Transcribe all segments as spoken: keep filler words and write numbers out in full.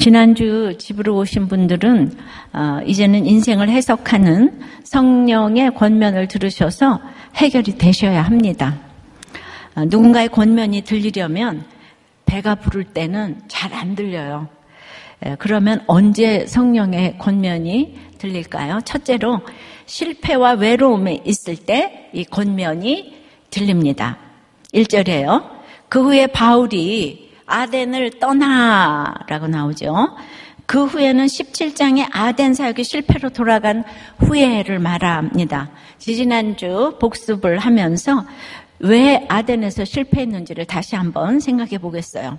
지난주 집으로 오신 분들은 어, 이제는 인생을 해석하는 성령의 권면을 들으셔서 해결이 되셔야 합니다. 어, 누군가의 권면이 들리려면 배가 부를 때는 잘 안 들려요. 에, 그러면 언제 성령의 권면이 들릴까요? 첫째로 실패와 외로움에 있을 때 이 권면이 들립니다. 일 절에요. 그 후에 바울이 아덴을 떠나라고 나오죠. 그 후에는 십칠 장의 아덴 사역이 실패로 돌아간 후회를 말합니다. 지지난주 복습을 하면서 왜 아덴에서 실패했는지를 다시 한번 생각해 보겠어요.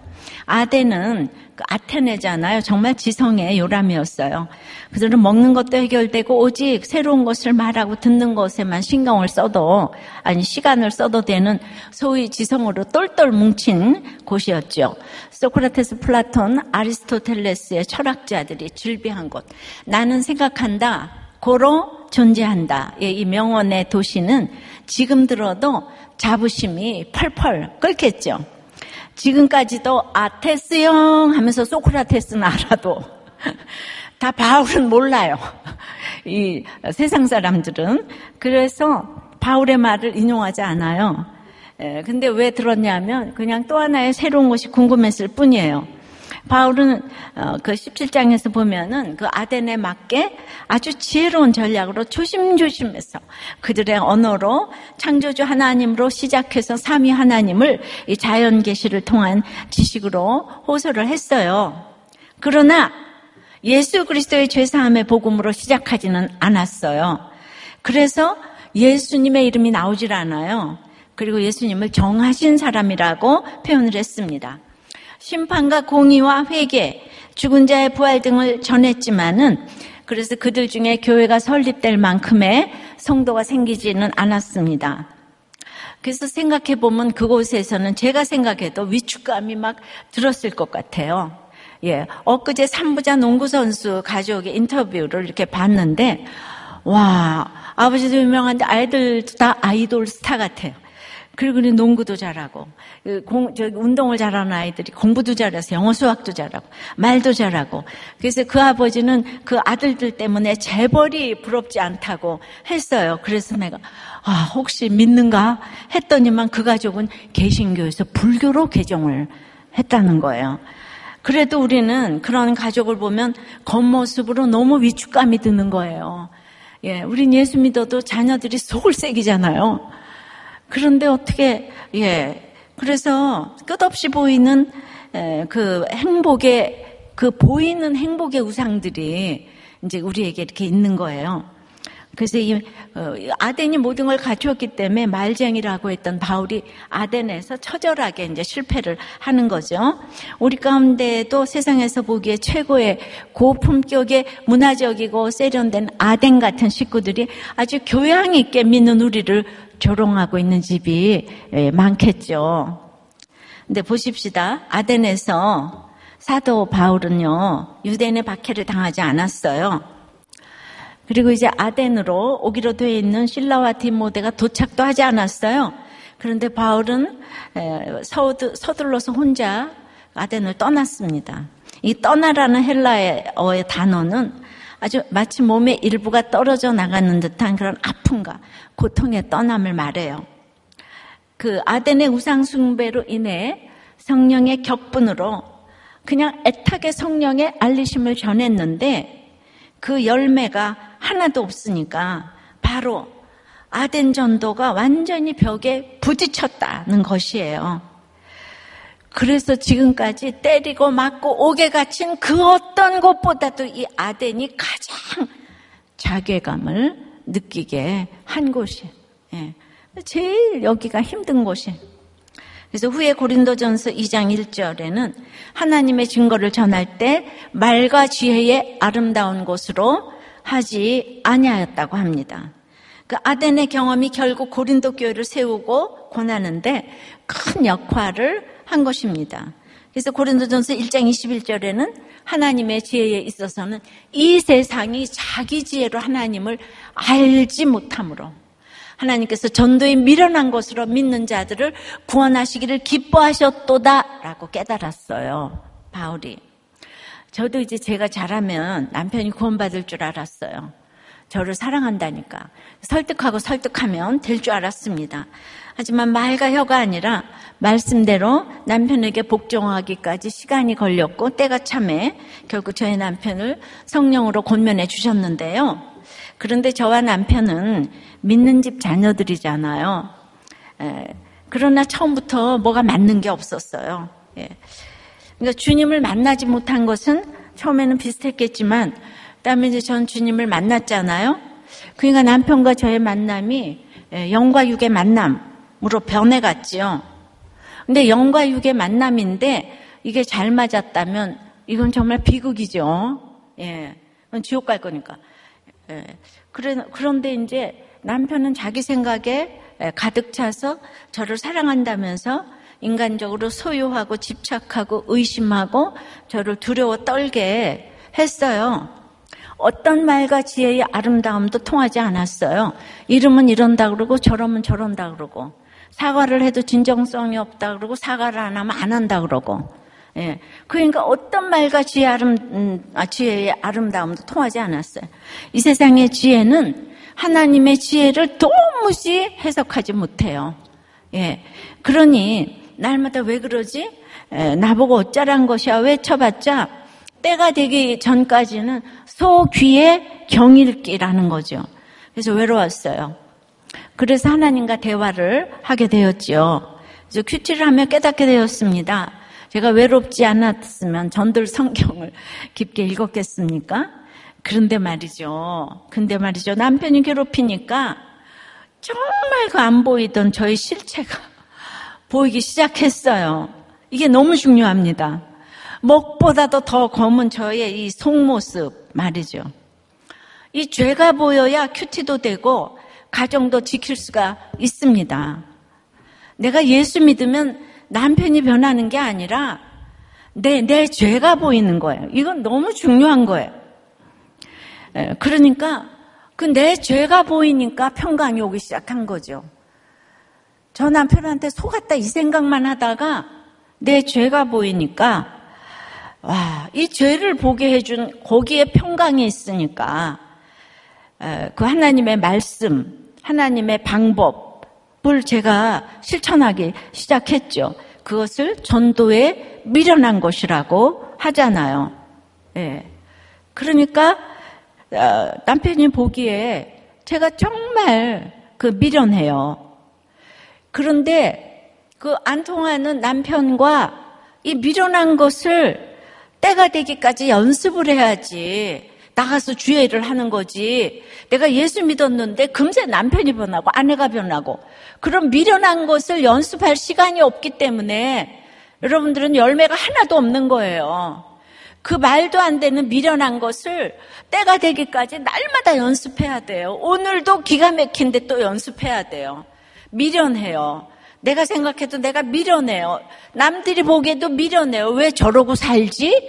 아덴은 그 아테네잖아요. 정말 지성의 요람이었어요. 그들은 먹는 것도 해결되고 오직 새로운 것을 말하고 듣는 것에만 신경을 써도, 아니 시간을 써도 되는 소위 지성으로 똘똘 뭉친 곳이었죠. 소크라테스, 플라톤, 아리스토텔레스의 철학자들이 즐비한 곳. 나는 생각한다, 고로 존재한다. 이 명언의 도시는 지금 들어도 자부심이 펄펄 끓겠죠. 지금까지도 아테스형 하면서 소크라테스는 알아도 다 바울은 몰라요. 이 세상 사람들은. 그래서 바울의 말을 인용하지 않아요. 에, 근데 왜 들었냐면 그냥 또 하나의 새로운 것이 궁금했을 뿐이에요. 바울은 어, 그 십칠 장에서 보면은 그 아덴에 맞게 아주 지혜로운 전략으로 조심조심해서 그들의 언어로 창조주 하나님으로 시작해서 삼위 하나님을 이 자연 계시를 통한 지식으로 호소를 했어요. 그러나 예수 그리스도의 죄사함의 복음으로 시작하지는 않았어요. 그래서 예수님의 이름이 나오질 않아요. 그리고 예수님을 정하신 사람이라고 표현을 했습니다. 심판과 공의와 회개, 죽은 자의 부활 등을 전했지만은 그래서 그들 중에 교회가 설립될 만큼의 성도가 생기지는 않았습니다. 그래서 생각해 보면 그곳에서는 제가 생각해도 위축감이 막 들었을 것 같아요. 예, 엊그제 삼부자 농구 선수 가족의 인터뷰를 이렇게 봤는데, 와, 아버지도 유명한데 아이들도 다 아이돌 스타 같아요. 그리고 농구도 잘하고, 공, 저 운동을 잘하는 아이들이 공부도 잘해서 영어 수학도 잘하고, 말도 잘하고. 그래서 그 아버지는 그 아들들 때문에 재벌이 부럽지 않다고 했어요. 그래서 내가, 아, 혹시 믿는가? 했더니만 그 가족은 개신교에서 불교로 개종을 했다는 거예요. 그래도 우리는 그런 가족을 보면 겉모습으로 너무 위축감이 드는 거예요. 예, 우린 예수 믿어도 자녀들이 속을 새기잖아요. 그런데 어떻게, 예, 그래서 끝없이 보이는 에, 그 행복의, 그 보이는 행복의 우상들이 이제 우리에게 이렇게 있는 거예요. 그래서 이 어, 아덴이 모든 걸 갖추었기 때문에 말쟁이라고 했던 바울이 아덴에서 처절하게 이제 실패를 하는 거죠. 우리 가운데도 세상에서 보기에 최고의 고품격의 문화적이고 세련된 아덴 같은 식구들이 아주 교양 있게 믿는 우리를 조롱하고 있는 집이 많겠죠. 근데 보십시다. 아덴에서 사도 바울은요, 유대인의 박해를 당하지 않았어요. 그리고 이제 아덴으로 오기로 되어 있는 실라와 디모데가 도착도 하지 않았어요. 그런데 바울은 서둘러서 혼자 아덴을 떠났습니다. 이 떠나라는 헬라어의 단어는 아주 마치 몸의 일부가 떨어져 나가는 듯한 그런 아픔과 고통의 떠남을 말해요. 그 아덴의 우상 숭배로 인해 성령의 격분으로 그냥 애타게 성령의 알리심을 전했는데 그 열매가 하나도 없으니까 바로 아덴 전도가 완전히 벽에 부딪혔다는 것이에요. 그래서 지금까지 때리고 맞고 옥에 갇힌 그 어떤 곳보다도 이 아덴이 가장 자괴감을 느끼게 한 곳이에요. 예. 제일 여기가 힘든 곳이에요. 그래서 후에 고린도전서 이 장 일 절에는 하나님의 증거를 전할 때 말과 지혜의 아름다운 곳으로 하지 아니하였다고 합니다. 그 아덴의 경험이 결국 고린도 교회를 세우고 권하는데 큰 역할을 한 것입니다. 그래서 고린도전서 일 장 이십일 절에는 하나님의 지혜에 있어서는 이 세상이 자기 지혜로 하나님을 알지 못함으로 하나님께서 전도에 미련한 것으로 믿는 자들을 구원하시기를 기뻐하셨도다 라고 깨달았어요, 바울이. 저도 이제 제가 잘하면 남편이 구원받을 줄 알았어요. 저를 사랑한다니까. 설득하고 설득하면 될 줄 알았습니다. 하지만 말과 혀가 아니라 말씀대로 남편에게 복종하기까지 시간이 걸렸고 때가 참에 결국 저희 남편을 성령으로 권면해 주셨는데요. 그런데 저와 남편은 믿는 집 자녀들이잖아요. 에, 그러나 처음부터 뭐가 맞는 게 없었어요. 예. 그러니까 주님을 만나지 못한 것은 처음에는 비슷했겠지만 그다음에 이제 전 주님을 만났잖아요. 그러니까 남편과 저의 만남이 영과 육의 만남으로 변해갔지요. 근데 영과 육의 만남인데 이게 잘 맞았다면 이건 정말 비극이죠. 예, 그건 지옥 갈 거니까. 예, 그래, 그런데 이제 남편은 자기 생각에 가득 차서 저를 사랑한다면서 인간적으로 소유하고 집착하고 의심하고 저를 두려워 떨게 했어요. 어떤 말과 지혜의 아름다움도 통하지 않았어요. 이러면 이런다 그러고 저러면 저런다 그러고 사과를 해도 진정성이 없다 그러고 사과를 안 하면 안 한다 그러고 예. 그러니까 어떤 말과 지혜 아름, 음, 아, 지혜의 아름다움도 통하지 않았어요. 이 세상의 지혜는 하나님의 지혜를 도무지 해석하지 못해요. 예. 그러니 날마다 왜 그러지? 에, 나보고 어쩌란 것이야 외쳐봤자 때가 되기 전까지는 소 귀에 경읽기라는 거죠. 그래서 외로웠어요. 그래서 하나님과 대화를 하게 되었죠. 그래서 큐티를 하며 깨닫게 되었습니다. 제가 외롭지 않았으면 전들 성경을 깊게 읽었겠습니까? 그런데 말이죠. 근데 말이죠. 남편이 괴롭히니까 정말 그 안 보이던 저의 실체가 보이기 시작했어요. 이게 너무 중요합니다. 먹보다도 더 검은 저의 이 속모습 말이죠. 이 죄가 보여야 큐티도 되고 가정도 지킬 수가 있습니다. 내가 예수 믿으면 남편이 변하는 게 아니라 내, 내 죄가 보이는 거예요. 이건 너무 중요한 거예요. 그러니까 그 내 죄가 보이니까 평강이 오기 시작한 거죠. 저 남편한테 속았다 이 생각만 하다가 내 죄가 보이니까 와, 이 죄를 보게 해준 거기에 평강이 있으니까 그 하나님의 말씀, 하나님의 방법을 제가 실천하기 시작했죠. 그것을 전도에 미련한 것이라고 하잖아요. 예. 그러니까 남편이 보기에 제가 정말 그 미련해요. 그런데 그 안 통하는 남편과 이 미련한 것을 때가 되기까지 연습을 해야지 나가서 주의를 하는 거지. 내가 예수 믿었는데 금세 남편이 변하고 아내가 변하고 그런 미련한 것을 연습할 시간이 없기 때문에 여러분들은 열매가 하나도 없는 거예요. 그 말도 안 되는 미련한 것을 때가 되기까지 날마다 연습해야 돼요. 오늘도 기가 막힌데 또 연습해야 돼요. 미련해요. 내가 생각해도 내가 미련해요. 남들이 보기에도 미련해요. 왜 저러고 살지?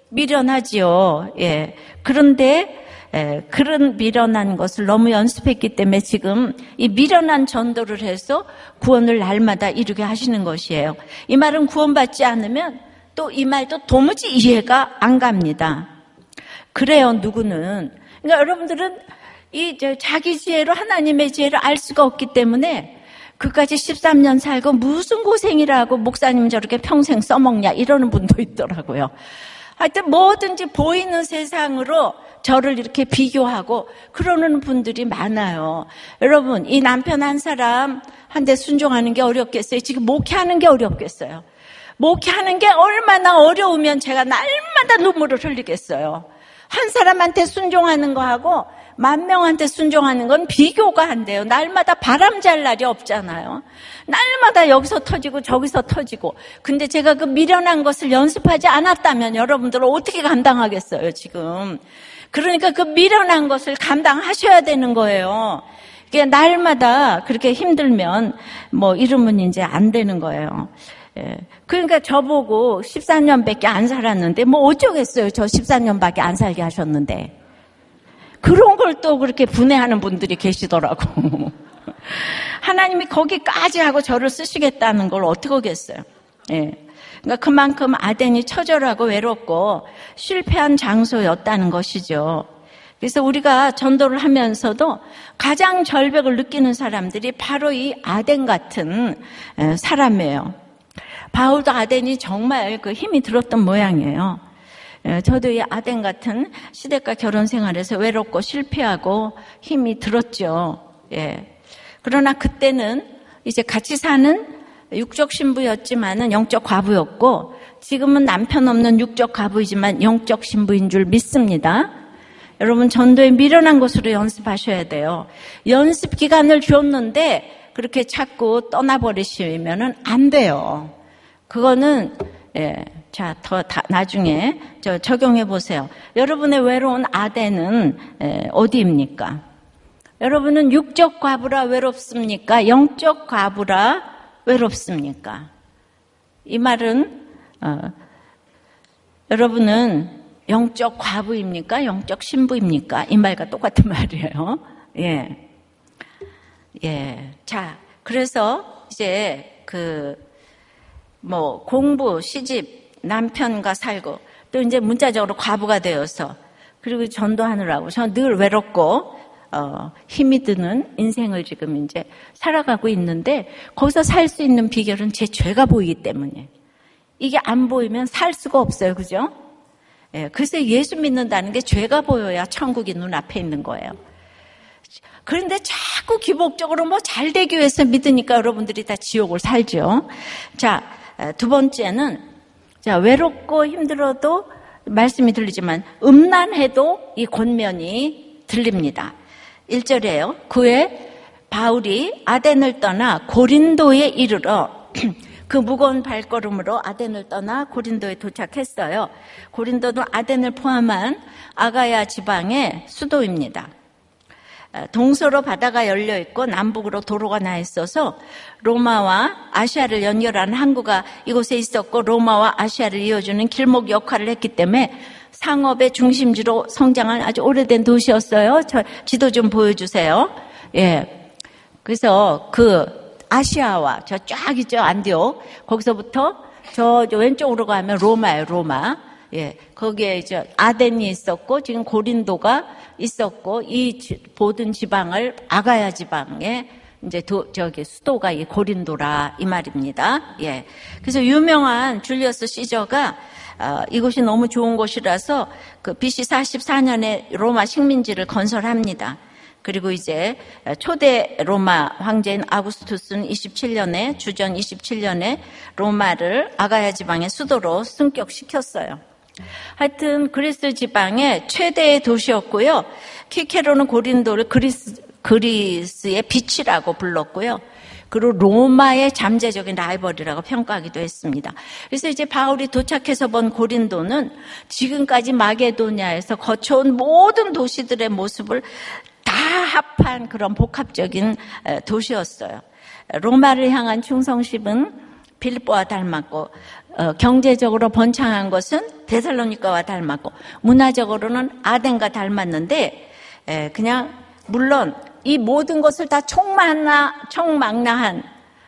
미련하지요. 예. 그런데 예, 그런 미련한 것을 너무 연습했기 때문에 지금 이 미련한 전도를 해서 구원을 날마다 이루게 하시는 것이에요. 이 말은 구원받지 않으면 또 이 말도 도무지 이해가 안 갑니다. 그래요, 누구는. 그러니까 여러분들은 이 자기 지혜로 하나님의 지혜를 알 수가 없기 때문에 그까지 십삼 년 살고 무슨 고생이라고 목사님 저렇게 평생 써먹냐 이러는 분도 있더라고요. 하여튼 뭐든지 보이는 세상으로 저를 이렇게 비교하고 그러는 분들이 많아요. 여러분, 이 남편 한 사람한테 순종하는 게 어렵겠어요? 지금 목회하는 게 어렵겠어요? 목회하는 게 얼마나 어려우면 제가 날마다 눈물을 흘리겠어요. 한 사람한테 순종하는 거하고 만 명한테 순종하는 건 비교가 안 돼요. 날마다 바람 잘 날이 없잖아요. 날마다 여기서 터지고 저기서 터지고. 근데 제가 그 미련한 것을 연습하지 않았다면 여러분들은 어떻게 감당하겠어요, 지금. 그러니까 그 미련한 것을 감당하셔야 되는 거예요. 이게 날마다 그렇게 힘들면 뭐 이러면 이제 안 되는 거예요. 예. 그러니까 저보고 십사 년밖에 안 살았는데 뭐 어쩌겠어요. 저 십사 년밖에 안 살게 하셨는데. 그런 걸 또 그렇게 분해하는 분들이 계시더라고. 하나님이 거기까지 하고 저를 쓰시겠다는 걸 어떻게 하겠어요. 예. 그러니까 그만큼 아덴이 처절하고 외롭고 실패한 장소였다는 것이죠. 그래서 우리가 전도를 하면서도 가장 절벽을 느끼는 사람들이 바로 이 아덴 같은 사람이에요. 바울도 아덴이 정말 그 힘이 들었던 모양이에요. 저도 이 아덴 같은 시댁과 결혼 생활에서 외롭고 실패하고 힘이 들었죠. 예. 그러나 그때는 이제 같이 사는 육적 신부였지만은 영적 과부였고, 지금은 남편 없는 육적 과부이지만 영적 신부인 줄 믿습니다. 여러분, 전도에 미련한 것으로 연습하셔야 돼요. 연습 기간을 줬는데 그렇게 자꾸 떠나버리시면은 안 돼요. 그거는 예, 자, 더 다, 나중에 저 적용해 보세요. 여러분의 외로운 아덴은 예, 어디입니까? 여러분은 육적 과부라 외롭습니까? 영적 과부라 외롭습니까? 이 말은 어, 여러분은 영적 과부입니까? 영적 신부입니까? 이 말과 똑같은 말이에요. 예. 예. 자, 그래서 이제 그, 뭐, 공부, 시집, 남편과 살고, 또 이제 문자적으로 과부가 되어서, 그리고 전도하느라고, 저 늘 외롭고, 어, 힘이 드는 인생을 지금 이제 살아가고 있는데, 거기서 살 수 있는 비결은 제 죄가 보이기 때문에. 이게 안 보이면 살 수가 없어요. 그죠? 예, 그래서 예수 믿는다는 게 죄가 보여야 천국이 눈앞에 있는 거예요. 그런데 자꾸 기복적으로 뭐 잘 되기 위해서 믿으니까 여러분들이 다 지옥을 살죠. 자, 두 번째는, 자, 외롭고 힘들어도 말씀이 들리지만 음란해도 이 권면이 들립니다. 일 절에요. 그에 바울이 아덴을 떠나 고린도에 이르러 그 무거운 발걸음으로 아덴을 떠나 고린도에 도착했어요. 고린도는 아덴을 포함한 아가야 지방의 수도입니다. 동서로 바다가 열려 있고 남북으로 도로가 나 있어서 로마와 아시아를 연결하는 항구가 이곳에 있었고, 로마와 아시아를 이어주는 길목 역할을 했기 때문에 상업의 중심지로 성장한 아주 오래된 도시였어요. 저 지도 좀 보여주세요. 예. 그래서 그 아시아와 저 쫙 있죠, 안디옥. 거기서부터 저, 저 왼쪽으로 가면 로마예요, 로마. 예. 거기에 이제 아덴이 있었고, 지금 고린도가 있었고, 이 모든 지방을 아가야 지방에 이제 도, 저기 수도가 이 고린도라 이 말입니다. 예. 그래서 유명한 줄리어스 시저가 어, 이곳이 너무 좋은 곳이라서 그 비씨 사십사 년에 로마 식민지를 건설합니다. 그리고 이제 초대 로마 황제인 아구스투스는 이십칠 년에 주전 이십칠 년에 로마를 아가야 지방의 수도로 승격시켰어요. 하여튼 그리스 지방의 최대의 도시였고요. 키케로는 고린도를 그리스, 그리스의 빛이라고 불렀고요. 그리고 로마의 잠재적인 라이벌이라고 평가하기도 했습니다. 그래서 이제 바울이 도착해서 본 고린도는 지금까지 마게도냐에서 거쳐온 모든 도시들의 모습을 다 합한 그런 복합적인 도시였어요. 로마를 향한 충성심은 빌립보와 닮았고, 어, 경제적으로 번창한 것은 데살로니가와 닮았고, 문화적으로는 아덴과 닮았는데, 에, 그냥 물론 이 모든 것을 다 총망라, 총망라한,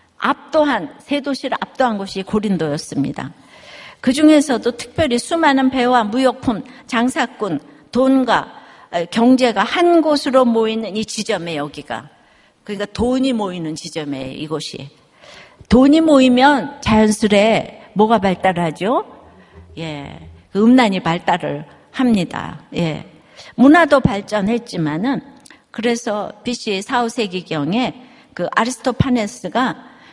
압도한, 세 도시를 압도한 곳이 고린도였습니다. 그 중에서도 특별히 수많은 배와 무역품, 장사꾼, 돈과 경제가 한 곳으로 모이는 이 지점에 여기가, 그러니까 돈이 모이는 지점에 이곳이. 돈이 모이면 자연스레 뭐가 발달하죠? 예, 그 음란이 발달을 합니다. 예, 문화도 발전했지만은, 그래서 비씨 사, 오 세기경에 그 아리스토파네스가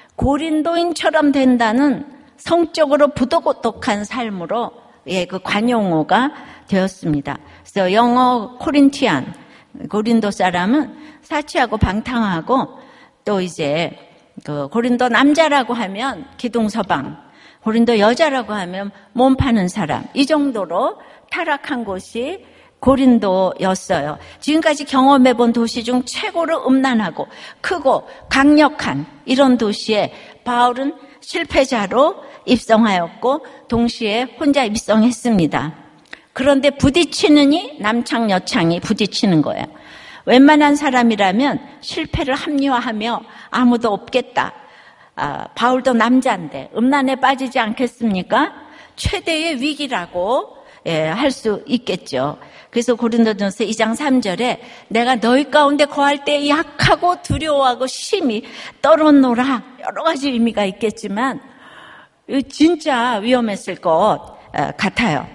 고린도인처럼 된다는 성적으로 부도덕한 삶으로 예, 그 관용어가 되었습니다. 그래서 영어 코린티안, 고린도 사람은 사치하고 방탕하고, 또 이제 그 고린도 남자라고 하면 기둥서방, 고린도 여자라고 하면 몸 파는 사람, 이 정도로 타락한 곳이 고린도였어요. 지금까지 경험해본 도시 중 최고로 음란하고 크고 강력한 이런 도시에 바울은 실패자로 입성하였고, 동시에 혼자 입성했습니다. 그런데 부딪히느니 남창 여창이 부딪히는 거예요. 웬만한 사람이라면 실패를 합리화하며 아무도 없겠다, 아, 바울도 남자인데 음란에 빠지지 않겠습니까? 최대의 위기라고 예, 할 수 있겠죠. 그래서 고린도전서 이 장 삼 절에 내가 너희 가운데 거할 때 약하고 두려워하고 심히 떨었노라, 여러 가지 의미가 있겠지만 진짜 위험했을 것 같아요.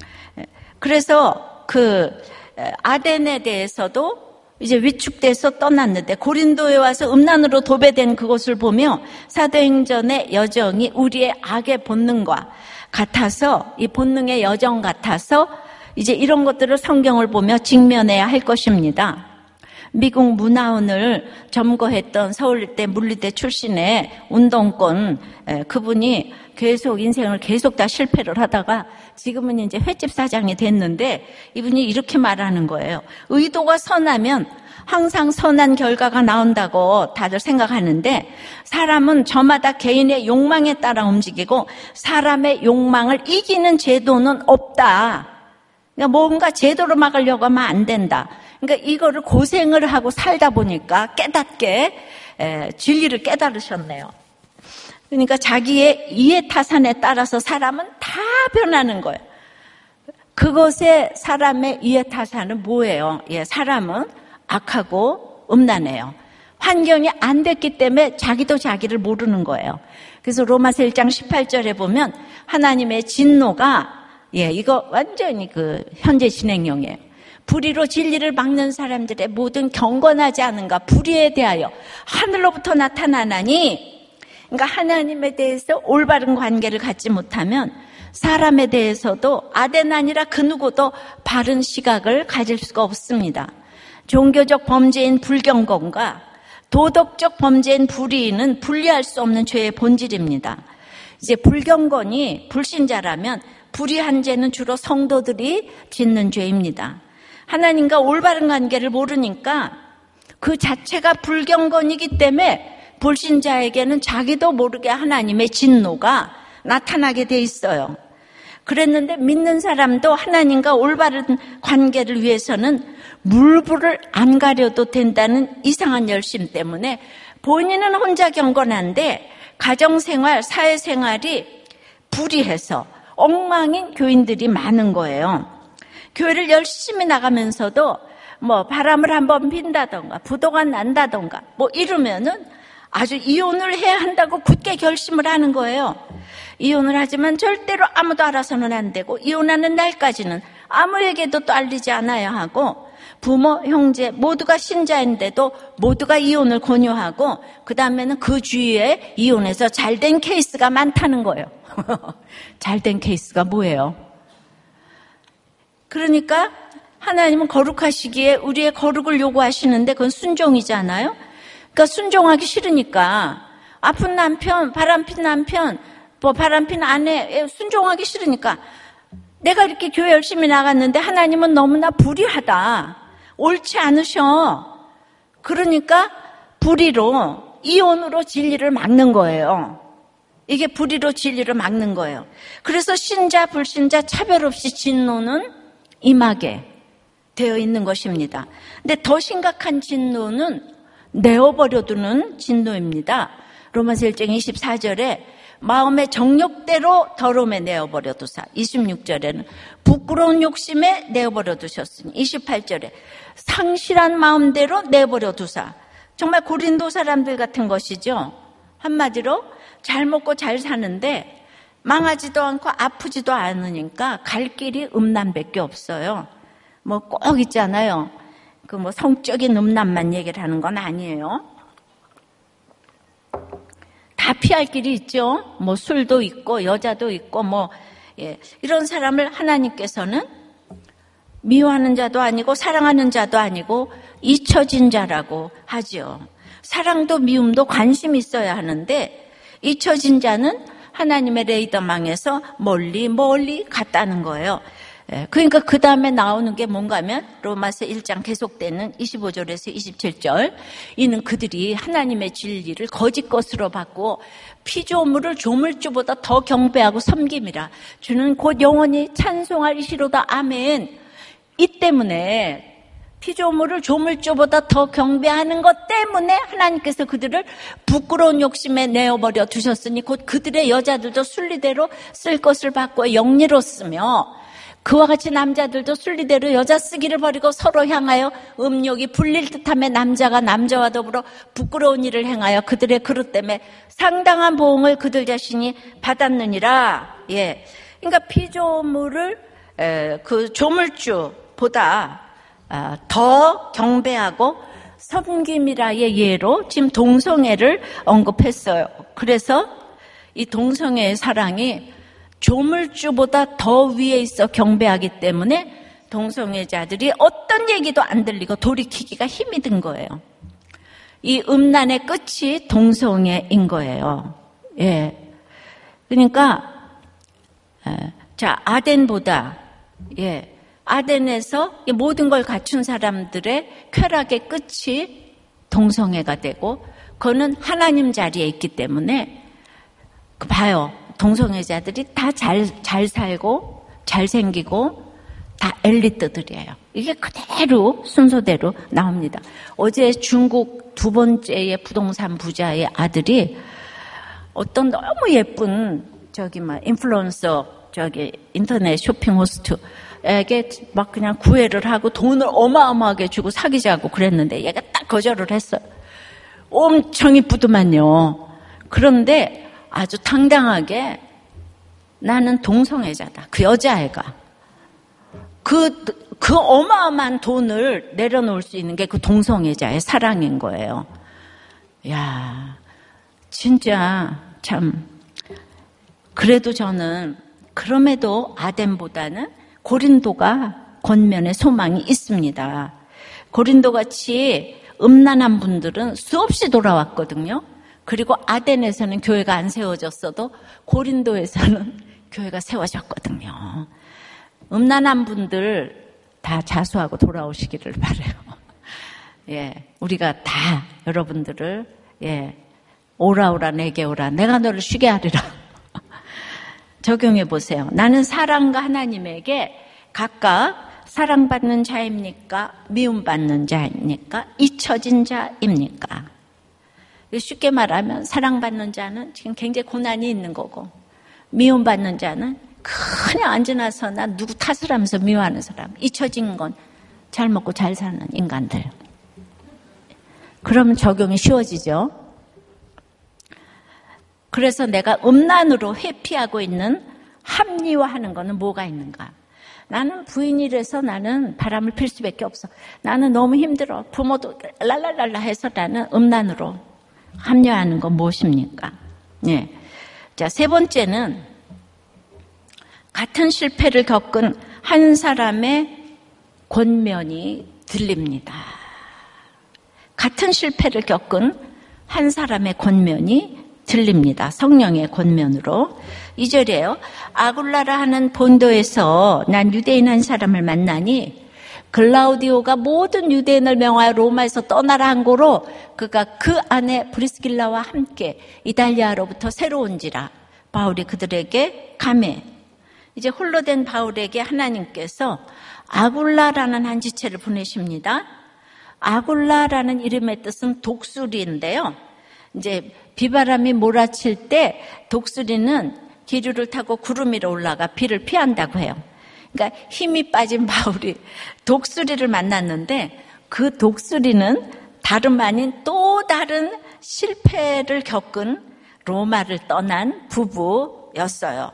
그래서 그 아덴에 대해서도 이제 위축돼서 떠났는데 고린도에 와서 음란으로 도배된 그것을 보며 사도행전의 여정이 우리의 악의 본능과 같아서, 이 본능의 여정 같아서 이제 이런 것들을 성경을 보며 직면해야 할 것입니다. 미국 문화원을 점거했던 서울대 물리대 출신의 운동권 그분이 계속 인생을 계속 다 실패를 하다가 지금은 이제 횟집 사장이 됐는데 이분이 이렇게 말하는 거예요. 의도가 선하면 항상 선한 결과가 나온다고 다들 생각하는데 사람은 저마다 개인의 욕망에 따라 움직이고 사람의 욕망을 이기는 제도는 없다. 그러니까 뭔가 제도로 막으려고 하면 안 된다. 그러니까 이거를 고생을 하고 살다 보니까 깨닫게 에, 진리를 깨달으셨네요. 그러니까 자기의 이해타산에 따라서 사람은 다 변하는 거예요. 그것에 사람의 이해타산은 뭐예요? 예, 사람은 악하고 음란해요. 환경이 안 됐기 때문에 자기도 자기를 모르는 거예요. 그래서 로마서 일 장 십팔 절에 보면 하나님의 진노가 예, 이거 완전히 그 현재 진행형이에요. 불의로 진리를 막는 사람들의 모든 경건하지 않은가 불의에 대하여 하늘로부터 나타나나니, 그러니까 하나님에 대해서 올바른 관계를 갖지 못하면 사람에 대해서도 아덴 아니라 그 누구도 바른 시각을 가질 수가 없습니다. 종교적 범죄인 불경건과 도덕적 범죄인 불의는 분리할 수 없는 죄의 본질입니다. 이제 불경건이 불신자라면 불의한 죄는 주로 성도들이 짓는 죄입니다. 하나님과 올바른 관계를 모르니까 그 자체가 불경건이기 때문에 불신자에게는 자기도 모르게 하나님의 진노가 나타나게 돼 있어요. 그랬는데 믿는 사람도 하나님과 올바른 관계를 위해서는 물불을 안 가려도 된다는 이상한 열심 때문에 본인은 혼자 경건한데 가정생활, 사회생활이 불의해서 엉망인 교인들이 많은 거예요. 교회를 열심히 나가면서도 뭐 바람을 한번 핀다던가 부도가 난다던가 뭐 이러면은 아주 이혼을 해야 한다고 굳게 결심을 하는 거예요. 이혼을 하지만 절대로 아무도 알아서는 안 되고 이혼하는 날까지는 아무에게도 또 알리지 않아야 하고 부모, 형제 모두가 신자인데도 모두가 이혼을 권유하고 그 다음에는 그 주위에 이혼해서 잘된 케이스가 많다는 거예요. 잘된 케이스가 뭐예요? 그러니까 하나님은 거룩하시기에 우리의 거룩을 요구하시는데 그건 순종이잖아요. 그러니까 순종하기 싫으니까 아픈 남편, 바람핀 남편, 뭐 바람핀 아내 순종하기 싫으니까 내가 이렇게 교회 열심히 나갔는데 하나님은 너무나 불의하다. 옳지 않으셔. 그러니까 불의로 이혼으로 진리를 막는 거예요. 이게 불의로 진리를 막는 거예요. 그래서 신자 불신자 차별 없이 진노는 임하게 되어 있는 것입니다. 근데 더 심각한 진노는 내어버려두는 진노입니다. 로마서 일 장 이십사 절에 마음의 정욕대로 더러움에 내어버려 두사, 이십육 절에는 부끄러운 욕심에 내어버려 두셨으니, 이십팔 절에 상실한 마음대로 내버려 두사. 정말 고린도 사람들 같은 것이죠. 한마디로 잘 먹고 잘 사는데 망하지도 않고 아프지도 않으니까 갈 길이 음란밖에 없어요. 뭐 꼭 있잖아요. 그 뭐 성적인 음란만 얘기를 하는 건 아니에요. 다 피할 길이 있죠. 뭐 술도 있고 여자도 있고 뭐 예, 이런 사람을 하나님께서는 미워하는 자도 아니고 사랑하는 자도 아니고 잊혀진 자라고 하죠. 사랑도 미움도 관심이 있어야 하는데 잊혀진 자는 하나님의 레이더망에서 멀리 멀리 갔다는 거예요. 그러니까 그 다음에 나오는 게 뭔가 하면 로마서 일 장 계속되는 이십오 절에서 이십칠 절, 이는 그들이 하나님의 진리를 거짓 것으로 받고 피조물을 조물주보다 더 경배하고 섬김이라. 주는 곧 영원히 찬송할 이시로다. 아멘. 이 때문에 피조물을 조물주보다 더 경배하는 것 때문에 하나님께서 그들을 부끄러운 욕심에 내어버려 두셨으니 곧 그들의 여자들도 순리대로 쓸 것을 바꾸어 영리로 쓰며 그와 같이 남자들도 순리대로 여자 쓰기를 버리고 서로 향하여 음욕이 불릴 듯하며 남자가 남자와 더불어 부끄러운 일을 행하여 그들의 그릇 때문에 상당한 보응을 그들 자신이 받았느니라. 예, 그러니까 피조물을 에, 그 조물주보다 더 경배하고 섬김이라의 예로 지금 동성애를 언급했어요. 그래서 이 동성애의 사랑이 조물주보다 더 위에 있어 경배하기 때문에 동성애자들이 어떤 얘기도 안 들리고 돌이키기가 힘이 든 거예요. 이 음란의 끝이 동성애인 거예요. 예. 그러니까 자 아덴보다 예. 아덴에서 모든 걸 갖춘 사람들의 쾌락의 끝이 동성애가 되고 그거는 하나님 자리에 있기 때문에 봐요. 동성애자들이 다 잘, 잘 살고 잘생기고 다 엘리트들이에요. 이게 그대로 순서대로 나옵니다. 어제 중국 두 번째의 부동산 부자의 아들이 어떤 너무 예쁜 저기 막 인플루언서 저기 인터넷 쇼핑 호스트 에게 막 그냥 구애를 하고 돈을 어마어마하게 주고 사귀자고 그랬는데 얘가 딱 거절을 했어요. 엄청 이쁘더만요. 그런데 아주 당당하게 나는 동성애자다. 그 여자애가. 그, 그 어마어마한 돈을 내려놓을 수 있는 게 그 동성애자의 사랑인 거예요. 야, 진짜 참. 그래도 저는 그럼에도 아덴보다는 고린도가 권면의 소망이 있습니다. 고린도같이 음란한 분들은 수없이 돌아왔거든요. 그리고 아덴에서는 교회가 안 세워졌어도 고린도에서는 교회가 세워졌거든요. 음란한 분들 다 자수하고 돌아오시기를 바라요. 예, 우리가 다 여러분들을 예, 오라 오라 내게 오라 내가 너를 쉬게 하리라. 적용해 보세요. 나는 사랑과 하나님에게 각각 사랑받는 자입니까? 미움받는 자입니까? 잊혀진 자입니까? 쉽게 말하면 사랑받는 자는 지금 굉장히 고난이 있는 거고 미움받는 자는 그냥 앉아나서나 누구 탓을 하면서 미워하는 사람. 잊혀진 건 잘 먹고 잘 사는 인간들. 그러면 적용이 쉬워지죠. 그래서 내가 음란으로 회피하고 있는 합리화하는 거는 뭐가 있는가? 나는 부인이라서 나는 바람을 필 수밖에 없어. 나는 너무 힘들어. 부모도 랄랄랄라 해서 나는 음란으로 합리화하는 건 무엇입니까? 예. 자, 세 번째는 같은 실패를 겪은 한 사람의 권면이 들립니다. 같은 실패를 겪은 한 사람의 권면이 들립니다. 성령의 권면으로. 이 절이에요. 아굴라라 하는 본도에서 난 유대인 한 사람을 만나니 글라우디오가 모든 유대인을 명하여 로마에서 떠나라 한 고로 그가 그 안에 브리스길라와 함께 이달리아로부터 새로 온지라. 바울이 그들에게 가매. 이제 홀로 된 바울에게 하나님께서 아굴라라는 한 지체를 보내십니다. 아굴라라는 이름의 뜻은 독수리인데요. 이제 비바람이 몰아칠 때 독수리는 기류를 타고 구름 위로 올라가 비를 피한다고 해요. 그러니까 힘이 빠진 바울이 독수리를 만났는데 그 독수리는 다름 아닌 또 다른 실패를 겪은 로마를 떠난 부부였어요.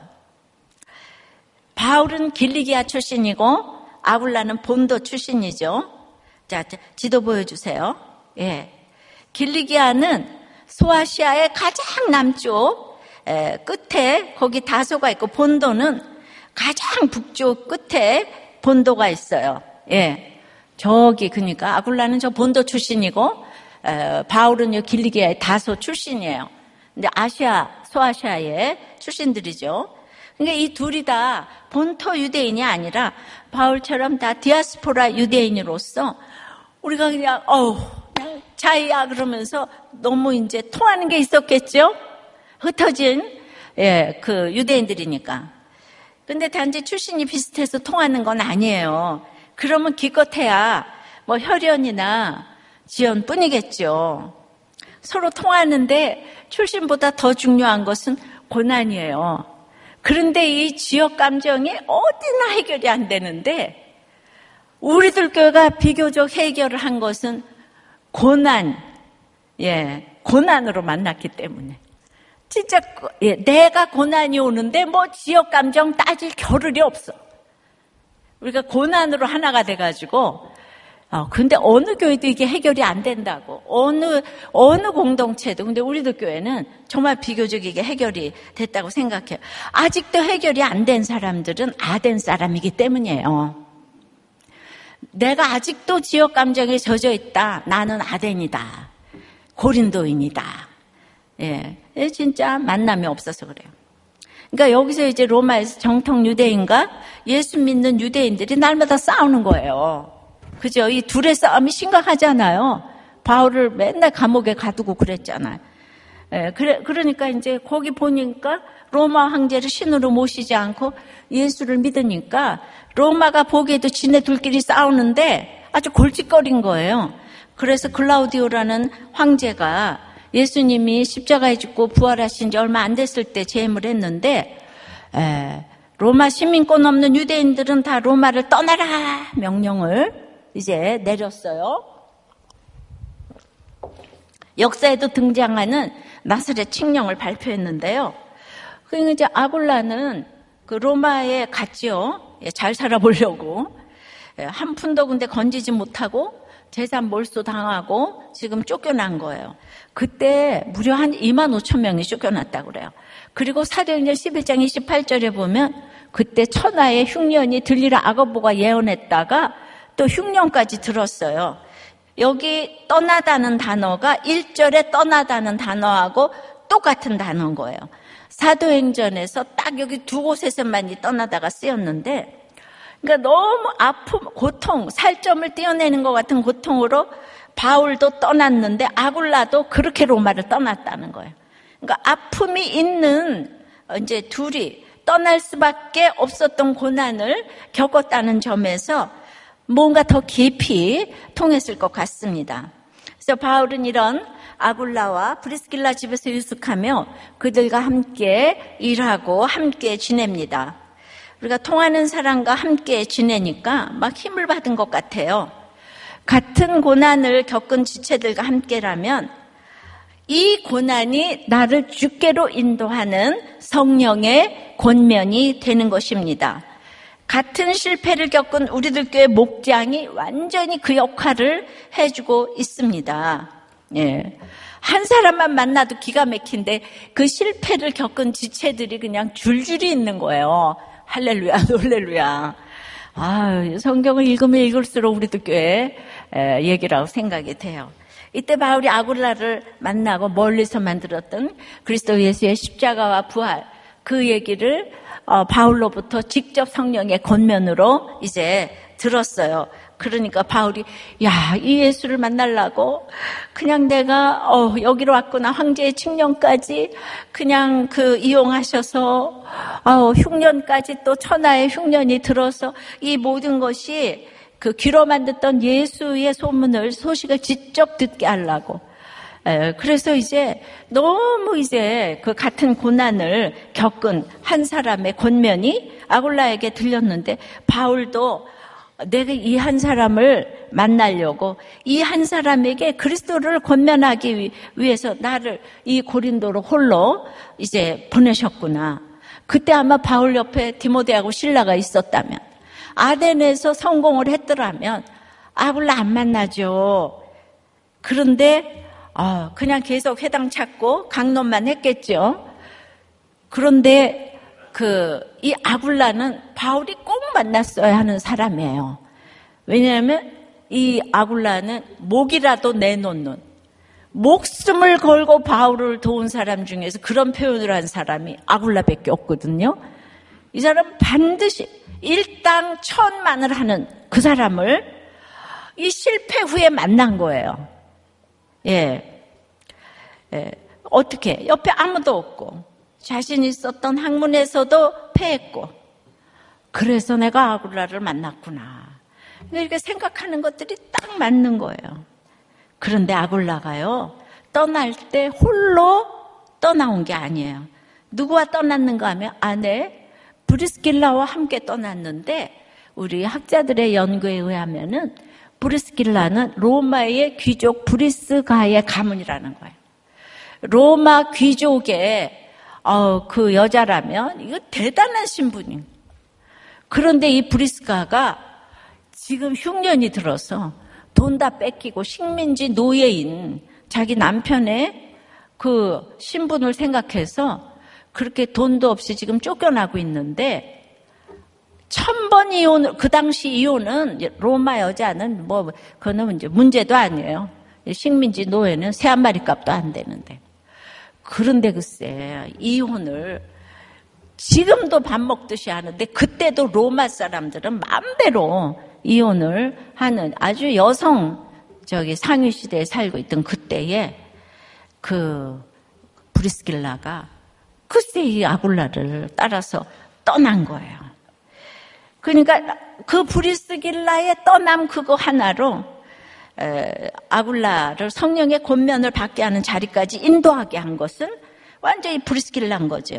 바울은 길리기아 출신이고 아굴라는 본도 출신이죠. 자, 지도 보여주세요. 예, 길리기아는 소아시아의 가장 남쪽 끝에 거기 다소가 있고 본도는 가장 북쪽 끝에 본도가 있어요. 예, 저기 그러니까 아굴라는 저 본도 출신이고 바울은 요 길리기아의 다소 출신이에요. 근데 아시아, 소아시아의 출신들이죠. 그러니까 이 둘이 다 본토 유대인이 아니라 바울처럼 다 디아스포라 유대인으로서 우리가 그냥 어우 자이야 그러면서 너무 이제 통하는 게 있었겠죠? 흩어진 예, 그 유대인들이니까. 근데 단지 출신이 비슷해서 통하는 건 아니에요. 그러면 기껏해야 뭐 혈연이나 지연뿐이겠죠. 서로 통하는데 출신보다 더 중요한 것은 고난이에요. 그런데 이 지역 감정이 어디나 해결이 안 되는데 우리들 교회가 비교적 해결을 한 것은 고난, 예, 고난으로 만났기 때문에. 진짜, 예, 내가 고난이 오는데 뭐 지역 감정 따질 겨를이 없어. 우리가 고난으로 하나가 돼가지고, 어, 근데 어느 교회도 이게 해결이 안 된다고. 어느, 어느 공동체도. 근데 우리들 교회는 정말 비교적 이게 해결이 됐다고 생각해요. 아직도 해결이 안 된 사람들은 아덴 사람이기 때문이에요. 내가 아직도 지역 감정에 젖어 있다. 나는 아덴이다. 고린도인이다. 예, 진짜 만남이 없어서 그래요. 그러니까 여기서 이제 로마에서 정통 유대인과 예수 믿는 유대인들이 날마다 싸우는 거예요. 그죠? 이 둘의 싸움이 심각하잖아요. 바울을 맨날 감옥에 가두고 그랬잖아요. 예, 그래, 그러니까 이제 거기 보니까 로마 황제를 신으로 모시지 않고 예수를 믿으니까 로마가 보기에도 지네 둘끼리 싸우는데 아주 골칫거린 거예요. 그래서 글라우디오라는 황제가 예수님이 십자가에 죽고 부활하신 지 얼마 안 됐을 때 재임을 했는데 에, 로마 시민권 없는 유대인들은 다 로마를 떠나라 명령을 이제 내렸어요. 역사에도 등장하는 나사렛 칙령을 발표했는데요. 그러니까 이제 아굴라는 그 로마에 갔죠. 잘 살아보려고. 한 푼도 근데 건지지 못하고 재산 몰수 당하고 지금 쫓겨난 거예요. 그때 무려 한 이만 오천 명이 쫓겨났다고 그래요. 그리고 사도행전 십일 장 이십팔 절에 보면 그때 천하의 흉년이 들리라 아가보가 예언했다가 또 흉년까지 들었어요. 여기 떠나다는 단어가 일 절에 떠나다는 단어하고 똑같은 단어인 거예요. 사도행전에서 딱 여기 두 곳에서만 이 떠나다가 쓰였는데 그러니까 너무 아픔, 고통, 살점을 떼어내는 것 같은 고통으로 바울도 떠났는데 아굴라도 그렇게 로마를 떠났다는 거예요. 그러니까 아픔이 있는 이제 둘이 떠날 수밖에 없었던 고난을 겪었다는 점에서 뭔가 더 깊이 통했을 것 같습니다. 그래서 바울은 이런 아굴라와 브리스길라 집에서 유숙하며 그들과 함께 일하고 함께 지냅니다. 우리가 통하는 사람과 함께 지내니까 막 힘을 받은 것 같아요. 같은 고난을 겪은 지체들과 함께라면 이 고난이 나를 주께로 인도하는 성령의 권면이 되는 것입니다. 같은 실패를 겪은 우리들 교회 목장이 완전히 그 역할을 해주고 있습니다. 예. 한 사람만 만나도 기가 막힌데 그 실패를 겪은 지체들이 그냥 줄줄이 있는 거예요. 할렐루야, 놀렐루야. 아, 성경을 읽으면 읽을수록 우리들 교회 얘기라고 생각이 돼요. 이때 바울이 아굴라를 만나고 멀리서만 들었던 그리스도 예수의 십자가와 부활 그 얘기를 어, 바울로부터 직접 성령의 권면으로 이제 들었어요. 그러니까 바울이 야, 이 예수를 만나려고 그냥 내가 어, 여기로 왔구나. 황제의 칙령까지 그냥 그 이용하셔서 어, 흉년까지 또 천하의 흉년이 들어서 이 모든 것이 그 귀로만 듣던 예수의 소문을 소식을 직접 듣게 하려고. 에, 그래서 이제 너무 이제 그 같은 고난을 겪은 한 사람의 권면이 아굴라에게 들렸는데 바울도 내가 이 한 사람을 만나려고 이 한 사람에게 그리스도를 권면하기 위해서 나를 이 고린도로 홀로 이제 보내셨구나. 그때 아마 바울 옆에 디모데하고 실라가 있었다면 아덴에서 성공을 했더라면 아굴라 안 만나죠. 그런데 아, 그냥 계속 회당 찾고 강론만 했겠죠. 그런데 그, 이 아굴라는 바울이 꼭 만났어야 하는 사람이에요. 왜냐하면 이 아굴라는 목이라도 내놓는, 목숨을 걸고 바울을 도운 사람 중에서 그런 표현을 한 사람이 아굴라밖에 없거든요. 이 사람은 반드시 일당 천만을 하는 그 사람을 이 실패 후에 만난 거예요. 예. 예. 어떻게? 옆에 아무도 없고, 자신 있었던 학문에서도 패했고, 그래서 내가 아굴라를 만났구나. 이렇게 생각하는 것들이 딱 맞는 거예요. 그런데 아굴라가요, 떠날 때 홀로 떠나온 게 아니에요. 누구와 떠났는가 하면 아내 브리스길라와 함께 떠났는데, 우리 학자들의 연구에 의하면은 브리스길라는 로마의 귀족 브리스가의 가문이라는 거예요. 로마 귀족의 어, 그 여자라면 이거 대단한 신분이에요. 그런데 이 브리스가가 지금 흉년이 들어서 돈 다 뺏기고 식민지 노예인 자기 남편의 그 신분을 생각해서 그렇게 돈도 없이 지금 쫓겨나고 있는데, 천 번 이혼, 그 당시 이혼은 로마 여자는 뭐 그거는 이제 문제도 아니에요. 식민지 노예는 새 한 마리 값도 안 되는데. 그런데 글쎄 이혼을 지금도 밥 먹듯이 하는데, 그때도 로마 사람들은 마음대로 이혼을 하는 아주 여성 저기 상위 시대에 살고 있던 그때에 그 브리스길라가 글쎄 이 아굴라를 따라서 떠난 거예요. 그러니까 그 브리스길라의 떠남 그거 하나로 아굴라를 성령의 권면을 받게 하는 자리까지 인도하게 한 것은 완전히 브리스길라인 거죠.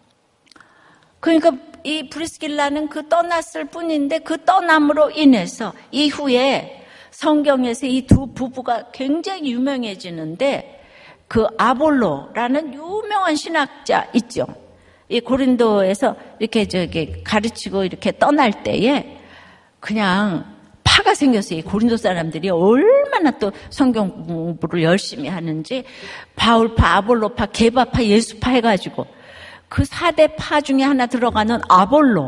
그러니까 이 브리스길라는 그 떠났을 뿐인데, 그 떠남으로 인해서 이후에 성경에서 이 두 부부가 굉장히 유명해지는데, 그 아볼로라는 유명한 신학자 있죠. 이 고린도에서 이렇게 저기 가르치고 이렇게 떠날 때에 그냥 파가 생겼어요. 이 고린도 사람들이 얼마나 또 성경 공부를 열심히 하는지, 바울파, 아볼로파, 게바파, 예수파 해가지고 그 사 대 파 중에 하나 들어가는 아볼로.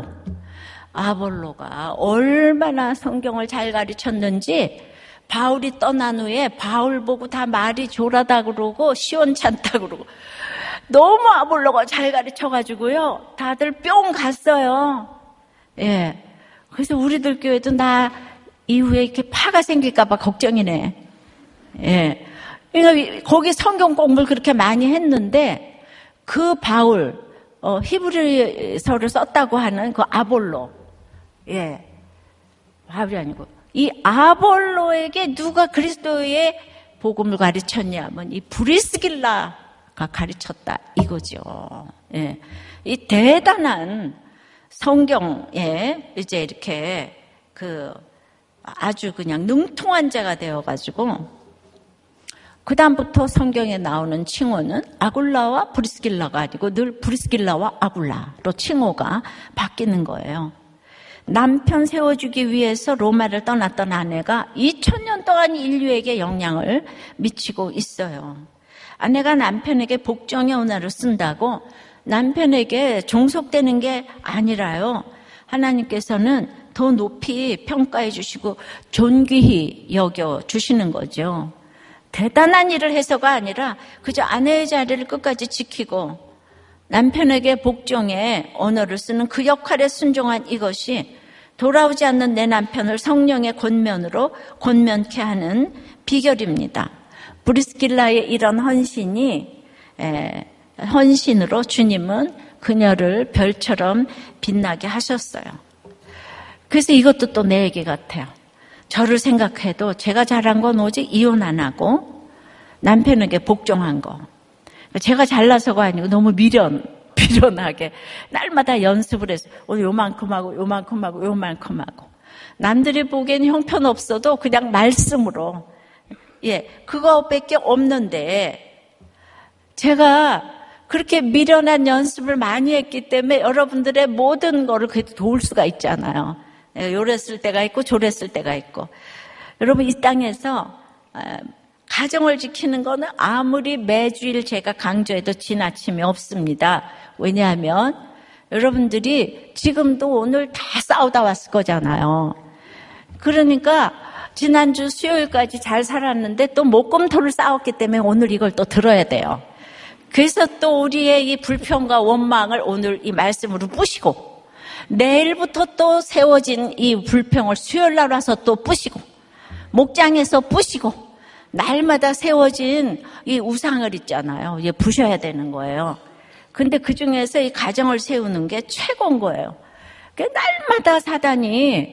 아볼로가 얼마나 성경을 잘 가르쳤는지, 바울이 떠난 후에 바울 보고 다 말이 졸하다 그러고 시원찮다 그러고, 너무 아볼로가 잘 가르쳐가지고요, 다들 뿅 갔어요. 예. 그래서 우리들 교회도 나 이후에 이렇게 파가 생길까봐 걱정이네. 예. 그러니까 거기 성경 공부를 그렇게 많이 했는데, 그 바울, 어, 히브리서를 썼다고 하는 그 아볼로, 예. 바울이 아니고, 이 아볼로에게 누가 그리스도의 복음을 가르쳤냐면 이 브리스길라가 가르쳤다 이거죠. 예. 이 대단한 성경에 이제 이렇게 그 아주 그냥 능통한 자가 되어가지고, 그 다음부터 성경에 나오는 칭호는 아굴라와 브리스길라가 아니고 늘 브리스길라와 아굴라로 칭호가 바뀌는 거예요. 남편 세워주기 위해서 로마를 떠났던 아내가 이천 년 동안 인류에게 영향을 미치고 있어요. 아내가 남편에게 복종의 언어를 쓴다고 남편에게 종속되는 게 아니라요, 하나님께서는 더 높이 평가해 주시고 존귀히 여겨 주시는 거죠. 대단한 일을 해서가 아니라 그저 아내의 자리를 끝까지 지키고 남편에게 복종의 언어를 쓰는 그 역할에 순종한 이것이 돌아오지 않는 내 남편을 성령의 권면으로 권면케 하는 비결입니다. 브리스길라의 이런 헌신이 에, 헌신으로 주님은 그녀를 별처럼 빛나게 하셨어요. 그래서 이것도 또 내 얘기 같아요. 저를 생각해도 제가 잘한 건 오직 이혼 안 하고 남편에게 복종한 거. 제가 잘나서가 아니고 너무 미련, 미련하게 날마다 연습을 해서 오늘 요만큼 하고 요만큼 하고 요만큼 하고, 남들이 보기에는 형편없어도 그냥 말씀으로, 예, 그거밖에 없는데 제가 그렇게 미련한 연습을 많이 했기 때문에 여러분들의 모든 거를 그래도 도울 수가 있잖아요. 요랬을 때가 있고 저랬을 때가 있고. 여러분, 이 땅에서 가정을 지키는 거는 아무리 매주일 제가 강조해도 지나침이 없습니다. 왜냐하면 여러분들이 지금도 오늘 다 싸우다 왔을 거잖아요. 그러니까 지난주 수요일까지 잘 살았는데 또 목금토를 싸웠기 때문에 오늘 이걸 또 들어야 돼요. 그래서 또 우리의 이 불평과 원망을 오늘 이 말씀으로 뿌시고, 내일부터 또 세워진 이 불평을 수요일 날 와서 또 뿌시고, 목장에서 뿌시고, 날마다 세워진 이 우상을 있잖아요. 이제 부셔야 되는 거예요. 근데 그 중에서 이 가정을 세우는 게 최고인 거예요. 날마다 사단이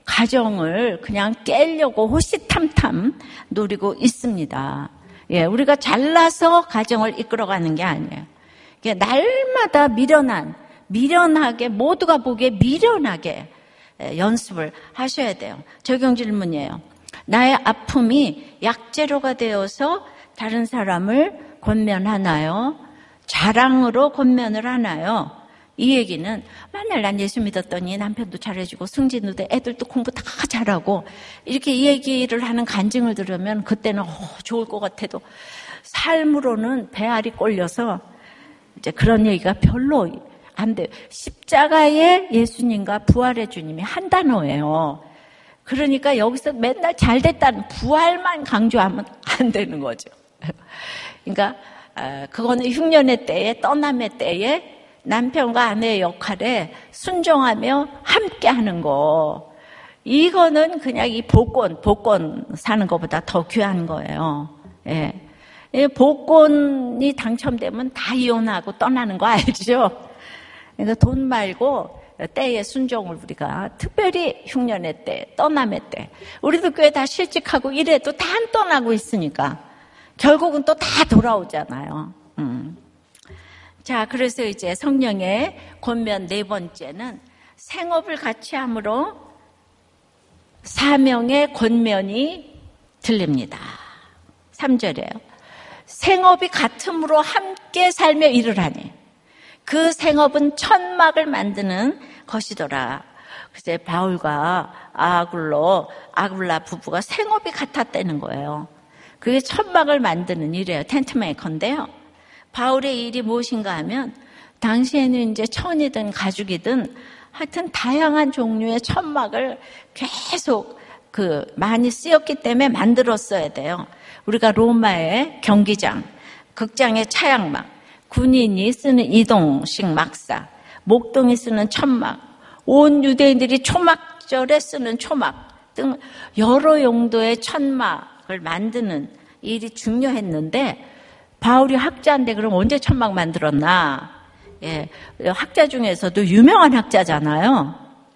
가정을 그냥 깨려고 호시탐탐 노리고 있습니다. 예, 우리가 잘나서 가정을 이끌어가는 게 아니에요. 날마다 미련한, 미련하게, 모두가 보기에 미련하게 연습을 하셔야 돼요. 적용 질문이에요. 나의 아픔이 약재료가 되어서 다른 사람을 권면하나요? 자랑으로 권면을 하나요? 이 얘기는 만날 난 예수 믿었더니 남편도 잘해주고 승진도 돼, 애들도 공부 다 잘하고 이렇게 이 얘기를 하는 간증을 들으면 그때는 어, 좋을 것 같아도 삶으로는 배알이 꼴려서 이제 그런 얘기가 별로 안 돼요. 십자가의 예수님과 부활의 주님이 한 단어예요. 그러니까 여기서 맨날 잘됐다는 부활만 강조하면 안 되는 거죠. 그러니까 그거는 흉년의 때에, 떠남의 때에 남편과 아내의 역할에 순종하며 함께하는 거. 이거는 그냥 이 복권, 복권 사는 것보다 더 귀한 거예요. 예. 복권이 당첨되면 다 이혼하고 떠나는 거 알죠? 그러니까 돈 말고 때의 순종을 우리가 특별히 흉년의 때, 떠남의 때. 우리도 교회 다 실직하고 이래도 다 안 떠나고 있으니까 결국은 또 다 돌아오잖아요. 음. 자, 그래서 이제 성령의 권면 네 번째는 생업을 같이 함으로 사명의 권면이 들립니다. 삼 절이에요. 생업이 같음으로 함께 살며 일을 하니 그 생업은 천막을 만드는 것이더라. 그래서 바울과 아굴로, 아굴라 부부가 생업이 같았다는 거예요. 그게 천막을 만드는 일이에요. 텐트메이커인데요. 바울의 일이 무엇인가 하면 당시에는 이제 천이든 가죽이든 하여튼 다양한 종류의 천막을 계속 그 많이 쓰였기 때문에 만들었어야 돼요. 우리가 로마의 경기장, 극장의 차양막, 군인이 쓰는 이동식 막사, 목동이 쓰는 천막, 온 유대인들이 초막절에 쓰는 초막 등 여러 용도의 천막을 만드는 일이 중요했는데 바울이 학자인데 그럼 언제 천막 만들었나? 예, 학자 중에서도 유명한 학자잖아요.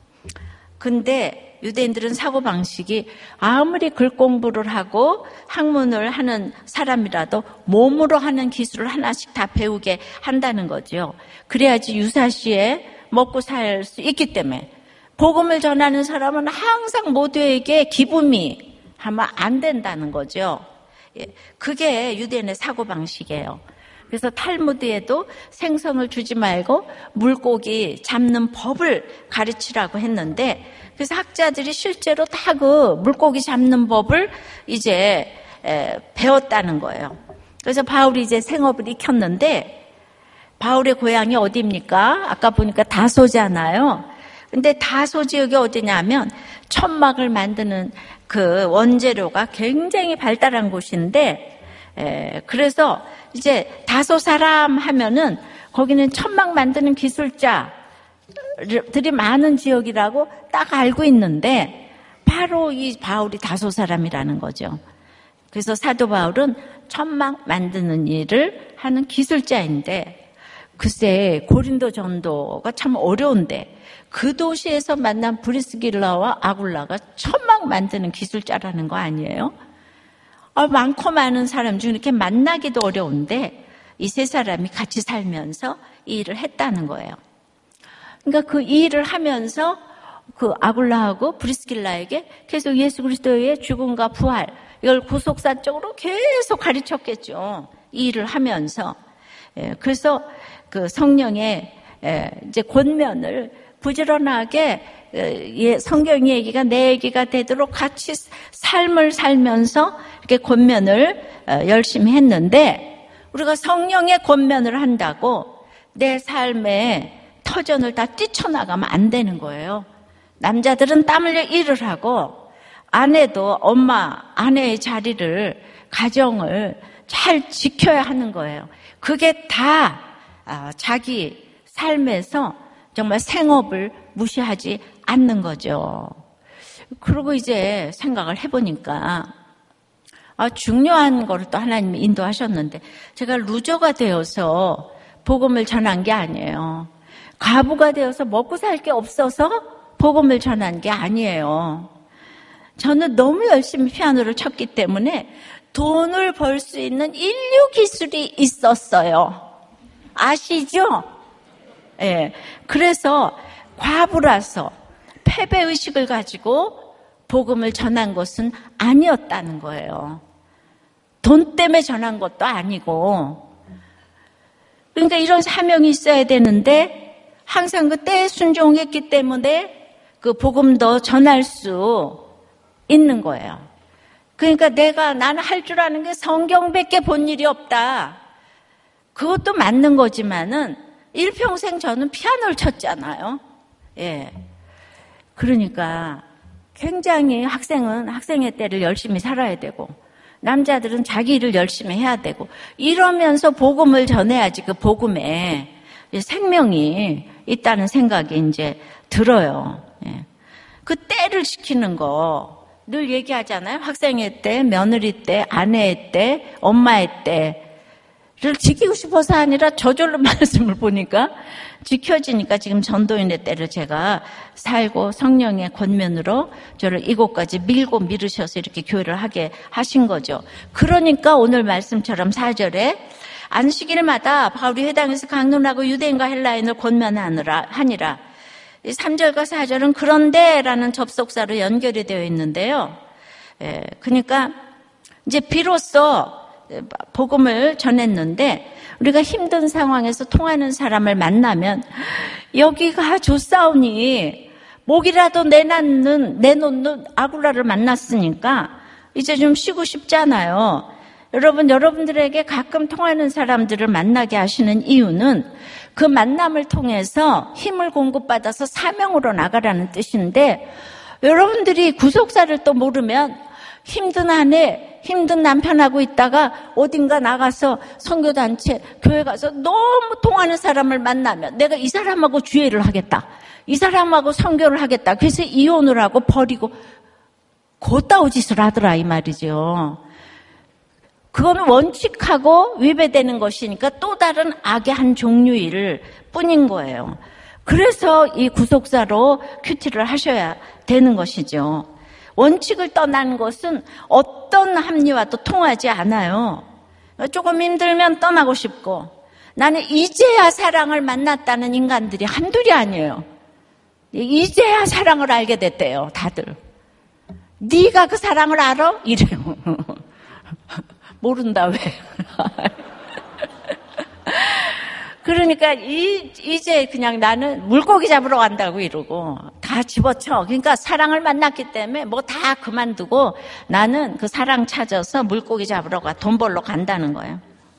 근데 유대인들은 사고방식이 아무리 글 공부를 하고 학문을 하는 사람이라도 몸으로 하는 기술을 하나씩 다 배우게 한다는 거죠. 그래야지 유사시에 먹고 살 수 있기 때문에 복음을 전하는 사람은 항상 모두에게 기부미 하면 안 된다는 거죠. 그게 유대인의 사고방식이에요. 그래서 탈무드에도 생선을 주지 말고 물고기 잡는 법을 가르치라고 했는데 그래서 학자들이 실제로 다 그 물고기 잡는 법을 이제 배웠다는 거예요. 그래서 바울이 이제 생업을 익혔는데 바울의 고향이 어디입니까? 아까 보니까 다소잖아요. 근데 다소 지역이 어디냐면 천막을 만드는 그 원재료가 굉장히 발달한 곳인데 에, 그래서 이제 다소 사람 하면은 거기는 천막 만드는 기술자들이 많은 지역이라고 딱 알고 있는데 바로 이 바울이 다소 사람이라는 거죠. 그래서 사도 바울은 천막 만드는 일을 하는 기술자인데 글쎄 고린도 전도가 참 어려운데 그 도시에서 만난 브리스길라와 아굴라가 천막 만드는 기술자라는 거 아니에요? 아, 많고 많은 사람 중에 이렇게 만나기도 어려운데 이 세 사람이 같이 살면서 이 일을 했다는 거예요. 그러니까 그 일을 하면서 그 아굴라하고 브리스길라에게 계속 예수 그리스도의 죽음과 부활 이걸 구속사적으로 계속 가르쳤겠죠. 이 일을 하면서. 그래서 그 성령의 이제 권면을 부지런하게 성경 얘기가 내 얘기가 되도록 같이 삶을 살면서 이렇게 권면을 열심히 했는데 우리가 성령의 권면을 한다고 내 삶의 터전을 다 뛰쳐나가면 안 되는 거예요. 남자들은 땀 흘려 일을 하고 아내도 엄마, 아내의 자리를 가정을 잘 지켜야 하는 거예요. 그게 다 자기 삶에서 정말 생업을 무시하지 않는 거죠. 그리고 이제 생각을 해보니까 아, 중요한 거를 또 하나님이 인도하셨는데 제가 루저가 되어서 복음을 전한 게 아니에요. 과부가 되어서 먹고 살 게 없어서 복음을 전한 게 아니에요. 저는 너무 열심히 피아노를 쳤기 때문에 돈을 벌 수 있는 인류 기술이 있었어요. 아시죠? 예. 네. 그래서 과부라서 패배의식을 가지고 복음을 전한 것은 아니었다는 거예요. 돈 때문에 전한 것도 아니고. 그러니까 이런 사명이 있어야 되는데 항상 그 때에 순종했기 때문에 그 복음도 전할 수 있는 거예요. 그러니까 내가 나는 할 줄 아는 게 성경밖에 본 일이 없다. 그것도 맞는 거지만은 일평생 저는 피아노를 쳤잖아요. 예. 그러니까 굉장히 학생은 학생의 때를 열심히 살아야 되고 남자들은 자기 일을 열심히 해야 되고 이러면서 복음을 전해야지 그 복음에 생명이 있다는 생각이 이제 들어요. 예. 그 때를 지키는 거 늘 얘기하잖아요. 학생의 때, 며느리 때, 아내의 때, 엄마의 때를 지키고 싶어서 아니라 저절로 말씀을 보니까 지켜지니까 지금 전도인의 때를 제가 살고 성령의 권면으로 저를 이곳까지 밀고 미루셔서 이렇게 교회를 하게 하신 거죠. 그러니까 오늘 말씀처럼 사 절에 안식일마다 바울이 회당에서 강론하고 유대인과 헬라인을 권면하느라 하니라. 삼 절과 사 절은 그런데라는 접속사로 연결이 되어 있는데요. 예, 그러니까 이제 비로소 복음을 전했는데 우리가 힘든 상황에서 통하는 사람을 만나면 여기가 좋사오니 목이라도 내놓는, 내놓는 아굴라를 만났으니까 이제 좀 쉬고 싶잖아요. 여러분, 여러분들에게 가끔 통하는 사람들을 만나게 하시는 이유는 그 만남을 통해서 힘을 공급받아서 사명으로 나가라는 뜻인데 여러분들이 구속사를 또 모르면 힘든 아내, 힘든 남편하고 있다가 어딘가 나가서 선교단체, 교회 가서 너무 통하는 사람을 만나면 내가 이 사람하고 주회를 하겠다. 이 사람하고 선교를 하겠다. 그래서 이혼을 하고 버리고 곧다우 짓을 하더라 이 말이죠. 그거는 원칙하고 위배되는 것이니까 또 다른 악의 한 종류일 뿐인 거예요. 그래서 이 구속사로 큐티를 하셔야 되는 것이죠. 원칙을 떠난 것은 어떤 합리와도 통하지 않아요. 조금 힘들면 떠나고 싶고 나는 이제야 사랑을 만났다는 인간들이 한둘이 아니에요. 이제야 사랑을 알게 됐대요. 다들. 네가 그 사랑을 알아? 이래요. 모른다 왜. 그러니까 이, 이제 그냥 나는 물고기 잡으러 간다고 이러고 다 집어쳐. 그러니까 사랑을 만났기 때문에 뭐 다 그만두고 나는 그 사랑 찾아서 물고기 잡으러 가, 돈 벌러 간다는 거예요.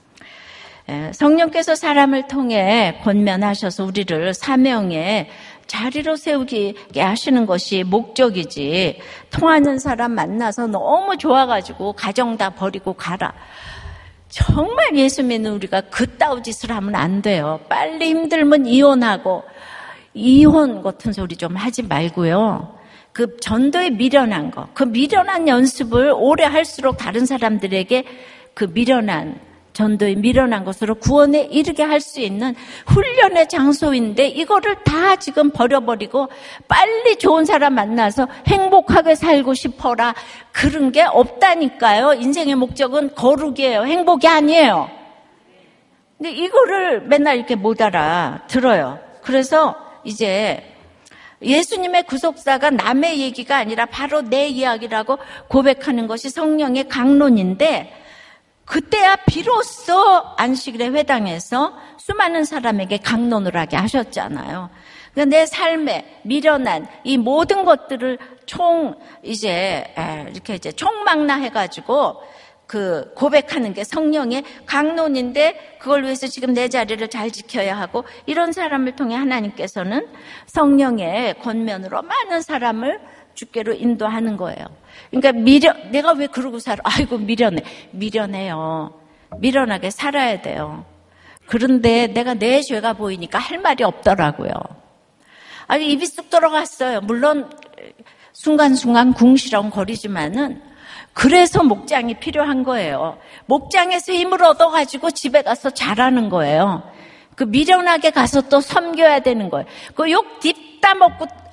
성령께서 사람을 통해 권면하셔서 우리를 사명의 자리로 세우게 하시는 것이 목적이지 통하는 사람 만나서 너무 좋아가지고 가정 다 버리고 가라. 정말 예수 믿는 우리가 그따위 짓을 하면 안 돼요. 빨리 힘들면 이혼하고 이혼 같은 소리 좀 하지 말고요. 그 전도에 미련한 거, 그 미련한 연습을 오래 할수록 다른 사람들에게 그 미련한 전도에 미련한 것으로 구원에 이르게 할 수 있는 훈련의 장소인데 이거를 다 지금 버려버리고 빨리 좋은 사람 만나서 행복하게 살고 싶어라. 그런 게 없다니까요. 인생의 목적은 거룩이에요. 행복이 아니에요. 근데 이거를 맨날 이렇게 못 알아들어요. 그래서 이제 예수님의 구속사가 남의 얘기가 아니라 바로 내 이야기라고 고백하는 것이 성령의 강론인데 그때야 비로소 안식일의 회당에서 수많은 사람에게 강론을 하게 하셨잖아요. 그러니까 내 삶에 미련한 이 모든 것들을 총 이제 이렇게 이제 총망라해가지고 그 고백하는 게 성령의 강론인데 그걸 위해서 지금 내 자리를 잘 지켜야 하고 이런 사람을 통해 하나님께서는 성령의 권면으로 많은 사람을 주께로 인도하는 거예요. 그러니까 미련, 내가 왜 그러고 살아? 아이고 미련해. 미련해요. 미련하게 살아야 돼요. 그런데 내가 내 죄가 보이니까 할 말이 없더라고요. 아니 입이 쑥 들어갔어요. 물론 순간순간 궁시렁 거리지만은 그래서 목장이 필요한 거예요. 목장에서 힘을 얻어가지고 집에 가서 잘하는 거예요. 그 미련하게 가서 또 섬겨야 되는 거예요. 그 욕 딥다 먹고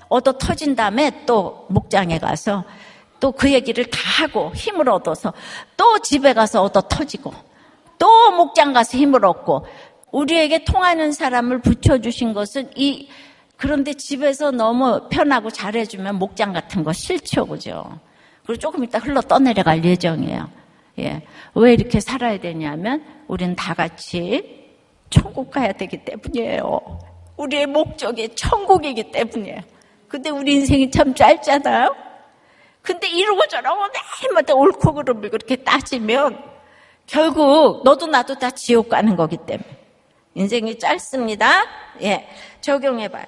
얻어 터진 다음에 또 목장에 가서 또 그 얘기를 다 하고 힘을 얻어서 또 집에 가서 얻어 터지고 또 목장 가서 힘을 얻고 우리에게 통하는 사람을 붙여주신 것은 이 그런데 집에서 너무 편하고 잘해주면 목장 같은 거 싫죠, 그죠? 그리고 조금 이따 흘러 떠내려갈 예정이에요. 예. 왜 이렇게 살아야 되냐면 우리는 다 같이 천국 가야 되기 때문이에요. 우리의 목적이 천국이기 때문이에요. 근데 우리 인생이 참 짧잖아요. 근데 이러고 저러고 매일마다 옳고 그름을 그렇게 따지면 결국 너도 나도 다 지옥 가는 거기 때문에 인생이 짧습니다. 예, 적용해봐요.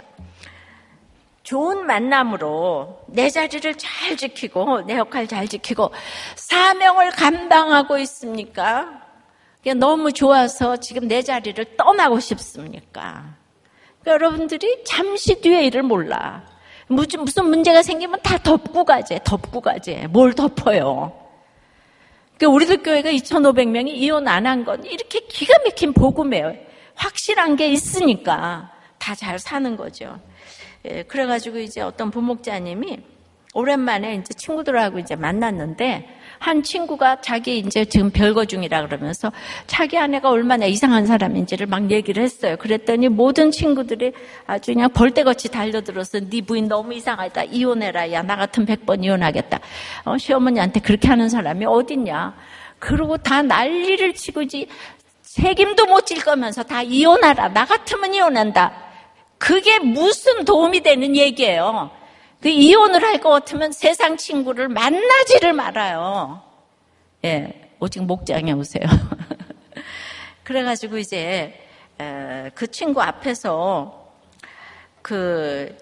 좋은 만남으로 내 자리를 잘 지키고 내 역할 잘 지키고 사명을 감당하고 있습니까? 그냥 너무 좋아서 지금 내 자리를 떠나고 싶습니까? 그러니까 여러분들이 잠시 뒤에 일을 몰라. 무슨, 무슨 문제가 생기면 다 덮고 가재, 덮고 가재. 뭘 덮어요? 그러니까 우리들 교회가 이천오백 명이 이혼 안 한 건 이렇게 기가 막힌 복음이에요. 확실한 게 있으니까 다 잘 사는 거죠. 예, 그래가지고 이제 어떤 부목자님이 오랜만에 이제 친구들하고 이제 만났는데 한 친구가 자기 이제 지금 별거 중이라 그러면서 자기 아내가 얼마나 이상한 사람인지를 막 얘기를 했어요. 그랬더니 모든 친구들이 아주 그냥 벌떼같이 달려들어서 네 부인 너무 이상하다. 이혼해라. 야, 나 같은 백 번 이혼하겠다. 어, 시어머니한테 그렇게 하는 사람이 어딨냐. 그러고 다 난리를 치고지 책임도 못 질 거면서 다 이혼하라. 나 같으면 이혼한다. 그게 무슨 도움이 되는 얘기예요. 그 이혼을 할 것 같으면 세상 친구를 만나지를 말아요. 예, 오직 목장에 오세요. 그래가지고 이제 그 친구 앞에서 그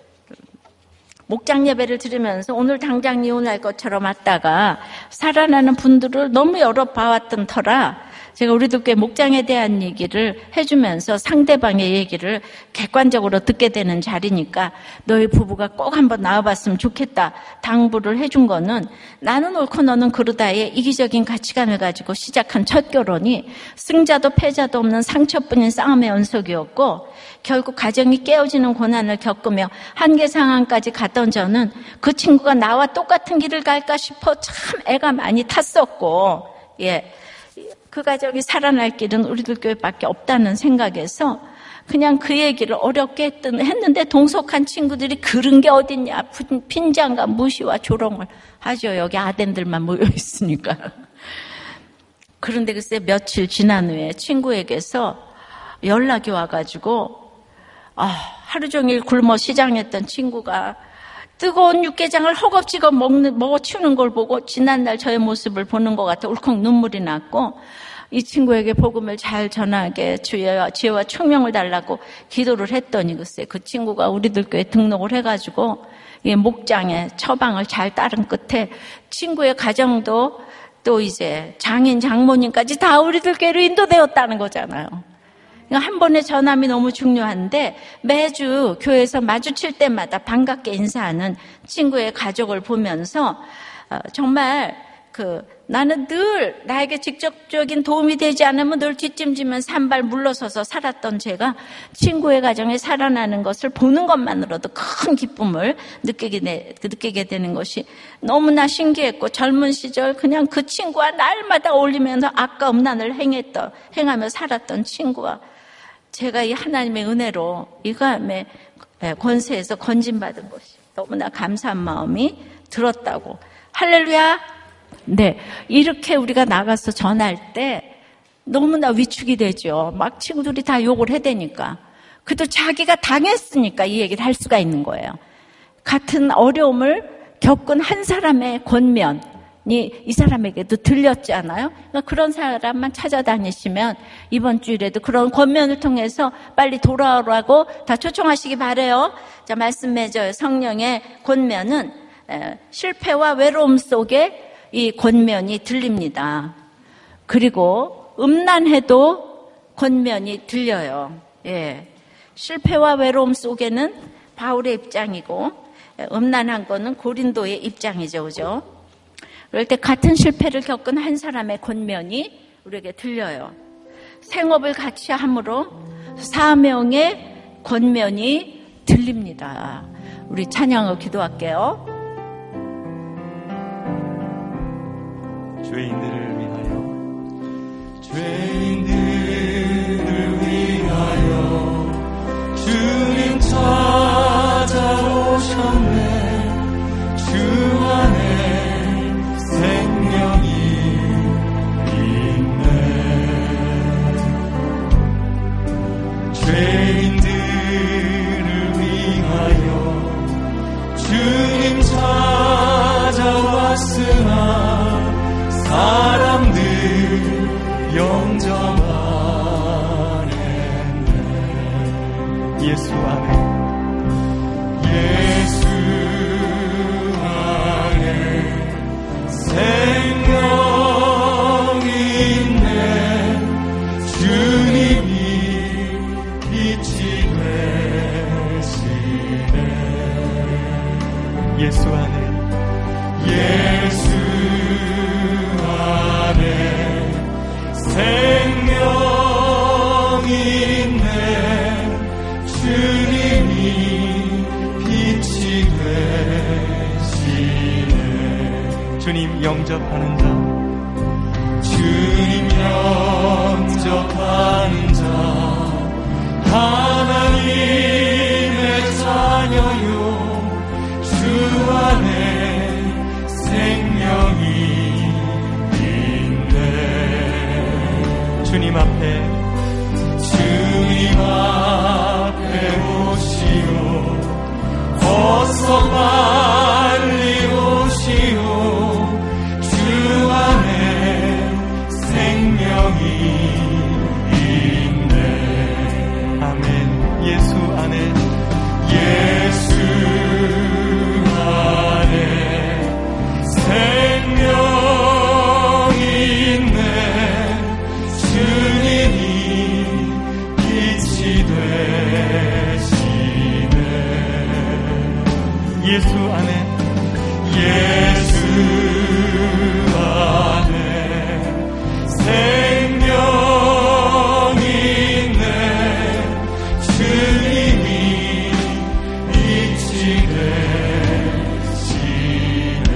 목장 예배를 들으면서 오늘 당장 이혼할 것처럼 왔다가 살아나는 분들을 너무 여러 봐왔던 터라 제가 우리들 꽤 목장에 대한 얘기를 해주면서 상대방의 얘기를 객관적으로 듣게 되는 자리니까 너희 부부가 꼭 한번 나와봤으면 좋겠다 당부를 해준 거는 나는 옳고 너는 그르다의 이기적인 가치관을 가지고 시작한 첫 결혼이 승자도 패자도 없는 상처뿐인 싸움의 연속이었고 결국 가정이 깨어지는 고난을 겪으며 한계 상황까지 갔던 저는 그 친구가 나와 똑같은 길을 갈까 싶어 참 애가 많이 탔었고 예. 그 가정이 살아날 길은 우리들 교회밖에 없다는 생각에서 그냥 그 얘기를 어렵게 했던, 했는데 동석한 친구들이 그런 게 어딨냐. 핀장과 무시와 조롱을 하죠. 여기 아덴들만 모여 있으니까. 그런데 글쎄 며칠 지난 후에 친구에게서 연락이 와가지고 아, 하루 종일 굶어 시장했던 친구가 뜨거운 육개장을 허겁지겁 먹는, 먹어치우는 걸 보고 지난날 저의 모습을 보는 것 같아 울컥 눈물이 났고 이 친구에게 복음을 잘 전하게 주여 지혜와 총명을 달라고 기도를 했더니 글쎄 그 친구가 우리들 교회 등록을 해가지고 이 목장에 처방을 잘 따른 끝에 친구의 가정도 또 이제 장인 장모님까지 다 우리들 교회로 인도되었다는 거잖아요. 한 번의 전함이 너무 중요한데 매주 교회에서 마주칠 때마다 반갑게 인사하는 친구의 가족을 보면서 정말 그 나는 늘 나에게 직접적인 도움이 되지 않으면 늘 뒷짐지면서 한 발 물러서서 살았던 제가 친구의 가정에 살아나는 것을 보는 것만으로도 큰 기쁨을 느끼게, 되, 느끼게 되는 것이 너무나 신기했고 젊은 시절 그냥 그 친구와 날마다 어울리면서 악과 음란을 행했던, 행하며 살았던 친구와 제가 이 하나님의 은혜로 이감의 권세에서 건진받은 것이 너무나 감사한 마음이 들었다고. 할렐루야. 네, 이렇게 우리가 나가서 전할 때 너무나 위축이 되죠. 막 친구들이 다 욕을 해대니까. 그래도 자기가 당했으니까 이 얘기를 할 수가 있는 거예요. 같은 어려움을 겪은 한 사람의 권면 이 사람에게도 들렸지 않아요? 그러니까 그런 사람만 찾아다니시면 이번 주일에도 그런 권면을 통해서 빨리 돌아오라고 다 초청하시기 바라요. 자, 말씀 맺어요. 성령의 권면은 실패와 외로움 속에 이 권면이 들립니다. 그리고 음란해도 권면이 들려요. 예. 실패와 외로움 속에는 바울의 입장이고 음란한 거는 고린도의 입장이죠. 그죠? 그럴 때 같은 실패를 겪은 한 사람의 권면이 우리에게 들려요. 생업을 같이 함으로 사명의 권면이 들립니다. 우리 찬양을 기도할게요. 죄인들을 위하여 죄인들을 위하여 주님 찾아오셨네. 주 안에 생명이 있네. 죄인들을 위하여 주님 찾아왔으나 사람들 영접하랬네. 예수 안에 예수 안에 생명이 있네. 주님이 빛이 되시네. 예수 안에 예수 안에 생명이 있네. 주님이 빛이 되시네. 주님 영접하는 자 주님 영접하는 자 하나님의 자녀요 주 안에 생명이 있네. 주님 앞에 주님 앞에 오시오. 어서 빨리 오시오. 주 안에 생명이 있네. 아멘. 예수 안에 예수 안에 생명이 있네. 주님이 빛이 되시네. 예수 안에 예수 안에 생명이 있네. 주님이 빛이 되시네.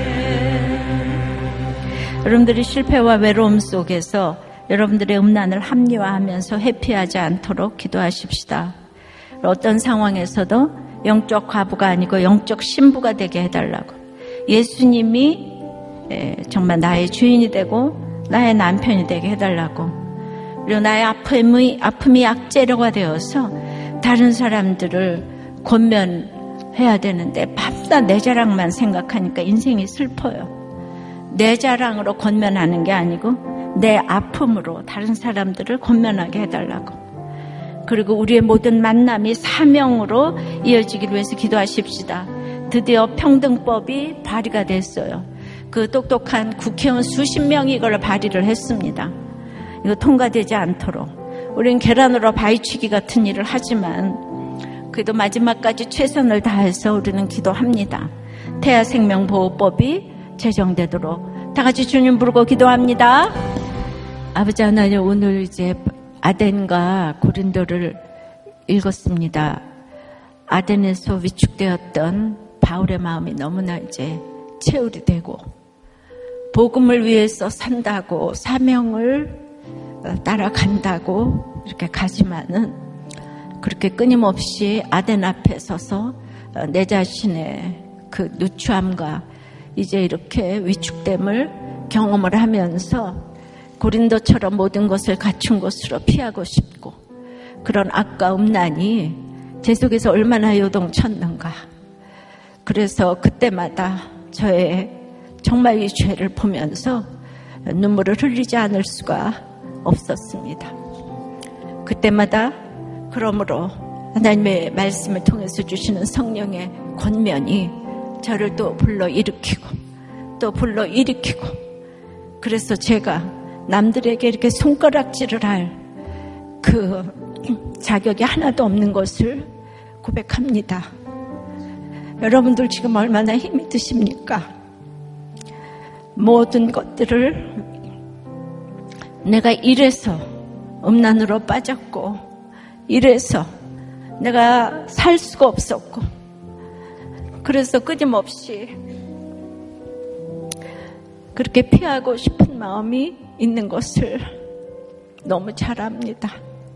여러분들이 실패와 외로움 속에서 여러분들의 음란을 합리화하면서 회피하지 않도록 기도하십시다. 어떤 상황에서도 영적 과부가 아니고 영적 신부가 되게 해달라고. 예수님이 정말 나의 주인이 되고 나의 남편이 되게 해달라고. 그리고 나의 아픔이, 아픔이 약재료가 되어서 다른 사람들을 권면해야 되는데 밤낮 내 자랑만 생각하니까 인생이 슬퍼요. 내 자랑으로 권면하는 게 아니고 내 아픔으로 다른 사람들을 권면하게 해달라고. 그리고 우리의 모든 만남이 사명으로 이어지기를 위해서 기도하십시다. 드디어 평등법이 발의가 됐어요. 그 똑똑한 국회의원 수십 명이 이걸 발의를 했습니다. 이거 통과되지 않도록 우리는 계란으로 바위치기 같은 일을 하지만 그래도 마지막까지 최선을 다해서 우리는 기도합니다. 태아생명보호법이 제정되도록 다 같이 주님 부르고 기도합니다. 아버지 하나님, 오늘 이제 아덴과 고린도를 읽었습니다. 아덴에서 위축되었던 바울의 마음이 너무나 이제 체울이 되고 복음을 위해서 산다고 사명을 따라간다고 이렇게 가지만은 그렇게 끊임없이 아덴 앞에 서서 내 자신의 그 누추함과 이제 이렇게 위축됨을 경험을 하면서 고린도처럼 모든 것을 갖춘 것으로 피하고 싶고 그런 악과 음란이 제 속에서 얼마나 요동쳤는가. 그래서 그때마다 저의 정말 이 죄를 보면서 눈물을 흘리지 않을 수가 없었습니다. 그때마다 그러므로 하나님의 말씀을 통해서 주시는 성령의 권면이 저를 또 불러일으키고 또 불러일으키고 그래서 제가 남들에게 이렇게 손가락질을 할 그 자격이 하나도 없는 것을 고백합니다. 여러분들 지금 얼마나 힘이 드십니까? 모든 것들을 내가 이래서 음란으로 빠졌고 이래서 내가 살 수가 없었고 그래서 끊임없이 그렇게 피하고 싶은 마음이 있는 것을 너무 잘 압니다.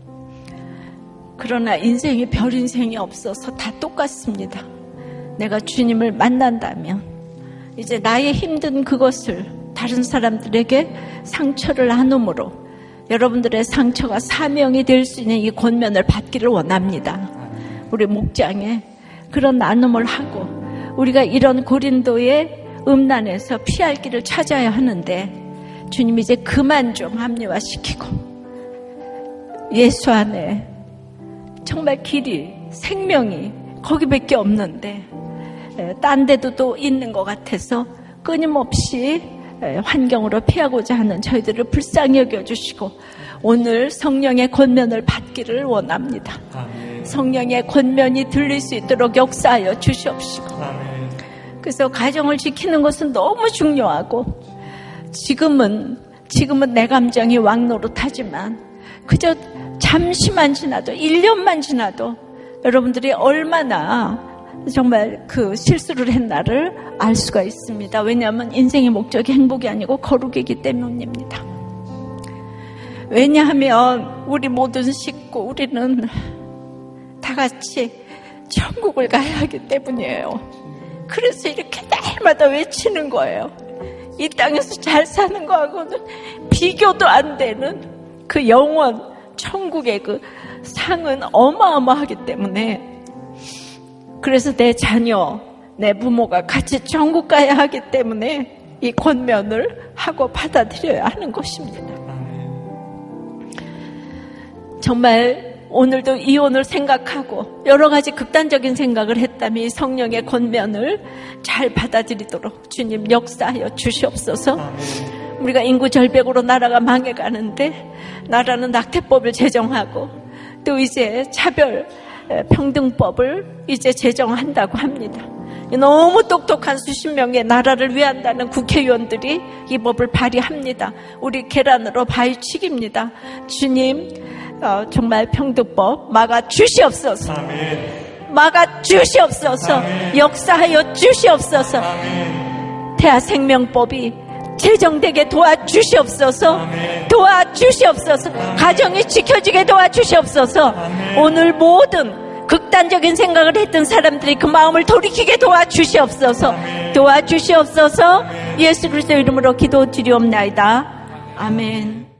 그러나 인생에 별 인생이 없어서 다 똑같습니다. 내가 주님을 만난다면 이제 나의 힘든 그것을 다른 사람들에게 상처를 나눔으로 여러분들의 상처가 사명이 될 수 있는 이 권면을 받기를 원합니다. 우리 목장에 그런 나눔을 하고 우리가 이런 고린도의 음란에서 피할 길을 찾아야 하는데 주님 이제 그만 좀 합리화시키고 예수 안에 정말 길이 생명이 거기밖에 없는데 딴 데도 또 있는 것 같아서 끊임없이 환경으로 피하고자 하는 저희들을 불쌍히 여겨주시고 오늘 성령의 권면을 받기를 원합니다. 아멘. 성령의 권면이 들릴 수 있도록 역사하여 주시옵시고 아멘. 그래서 가정을 지키는 것은 너무 중요하고 지금은 지금은 내 감정이 왕노릇하지만 그저 잠시만 지나도 일 년만 지나도 여러분들이 얼마나 정말 그 실수를 했나를 알 수가 있습니다. 왜냐하면 인생의 목적이 행복이 아니고 거룩이기 때문입니다. 왜냐하면 우리 모든 식구 우리는 다 같이 천국을 가야 하기 때문이에요. 그래서 이렇게 날마다 외치는 거예요. 이 땅에서 잘 사는 거하고는 비교도 안 되는 그 영원 천국의 그 상은 어마어마하기 때문에 그래서 내 자녀, 내 부모가 같이 천국 가야 하기 때문에 이 권면을 하고 받아들여야 하는 것입니다. 정말 오늘도 이혼을 생각하고 여러 가지 극단적인 생각을 했다면 이 성령의 권면을 잘 받아들이도록 주님 역사하여 주시옵소서. 우리가 인구 절벽으로 나라가 망해가는데 나라는 낙태법을 제정하고 또 이제 차별 평등법을 이제 제정한다고 합니다. 너무 똑똑한 수십 명의 나라를 위한다는 국회의원들이 이 법을 발의합니다. 우리 계란으로 바위치기입니다. 주님 어, 정말 평등법 막아 주시옵소서. 아멘. 막아 주시옵소서. 아멘. 역사하여 주시옵소서. 아멘. 태아생명법이 제정되게 도와주시옵소서. 아멘. 도와주시옵소서. 아멘. 가정이 지켜지게 도와주시옵소서. 아멘. 오늘 모든 극단적인 생각을 했던 사람들이 그 마음을 돌이키게 도와주시옵소서. 아멘. 도와주시옵소서. 아멘. 예수 그리스도 이름으로 기도드리옵나이다. 아멘.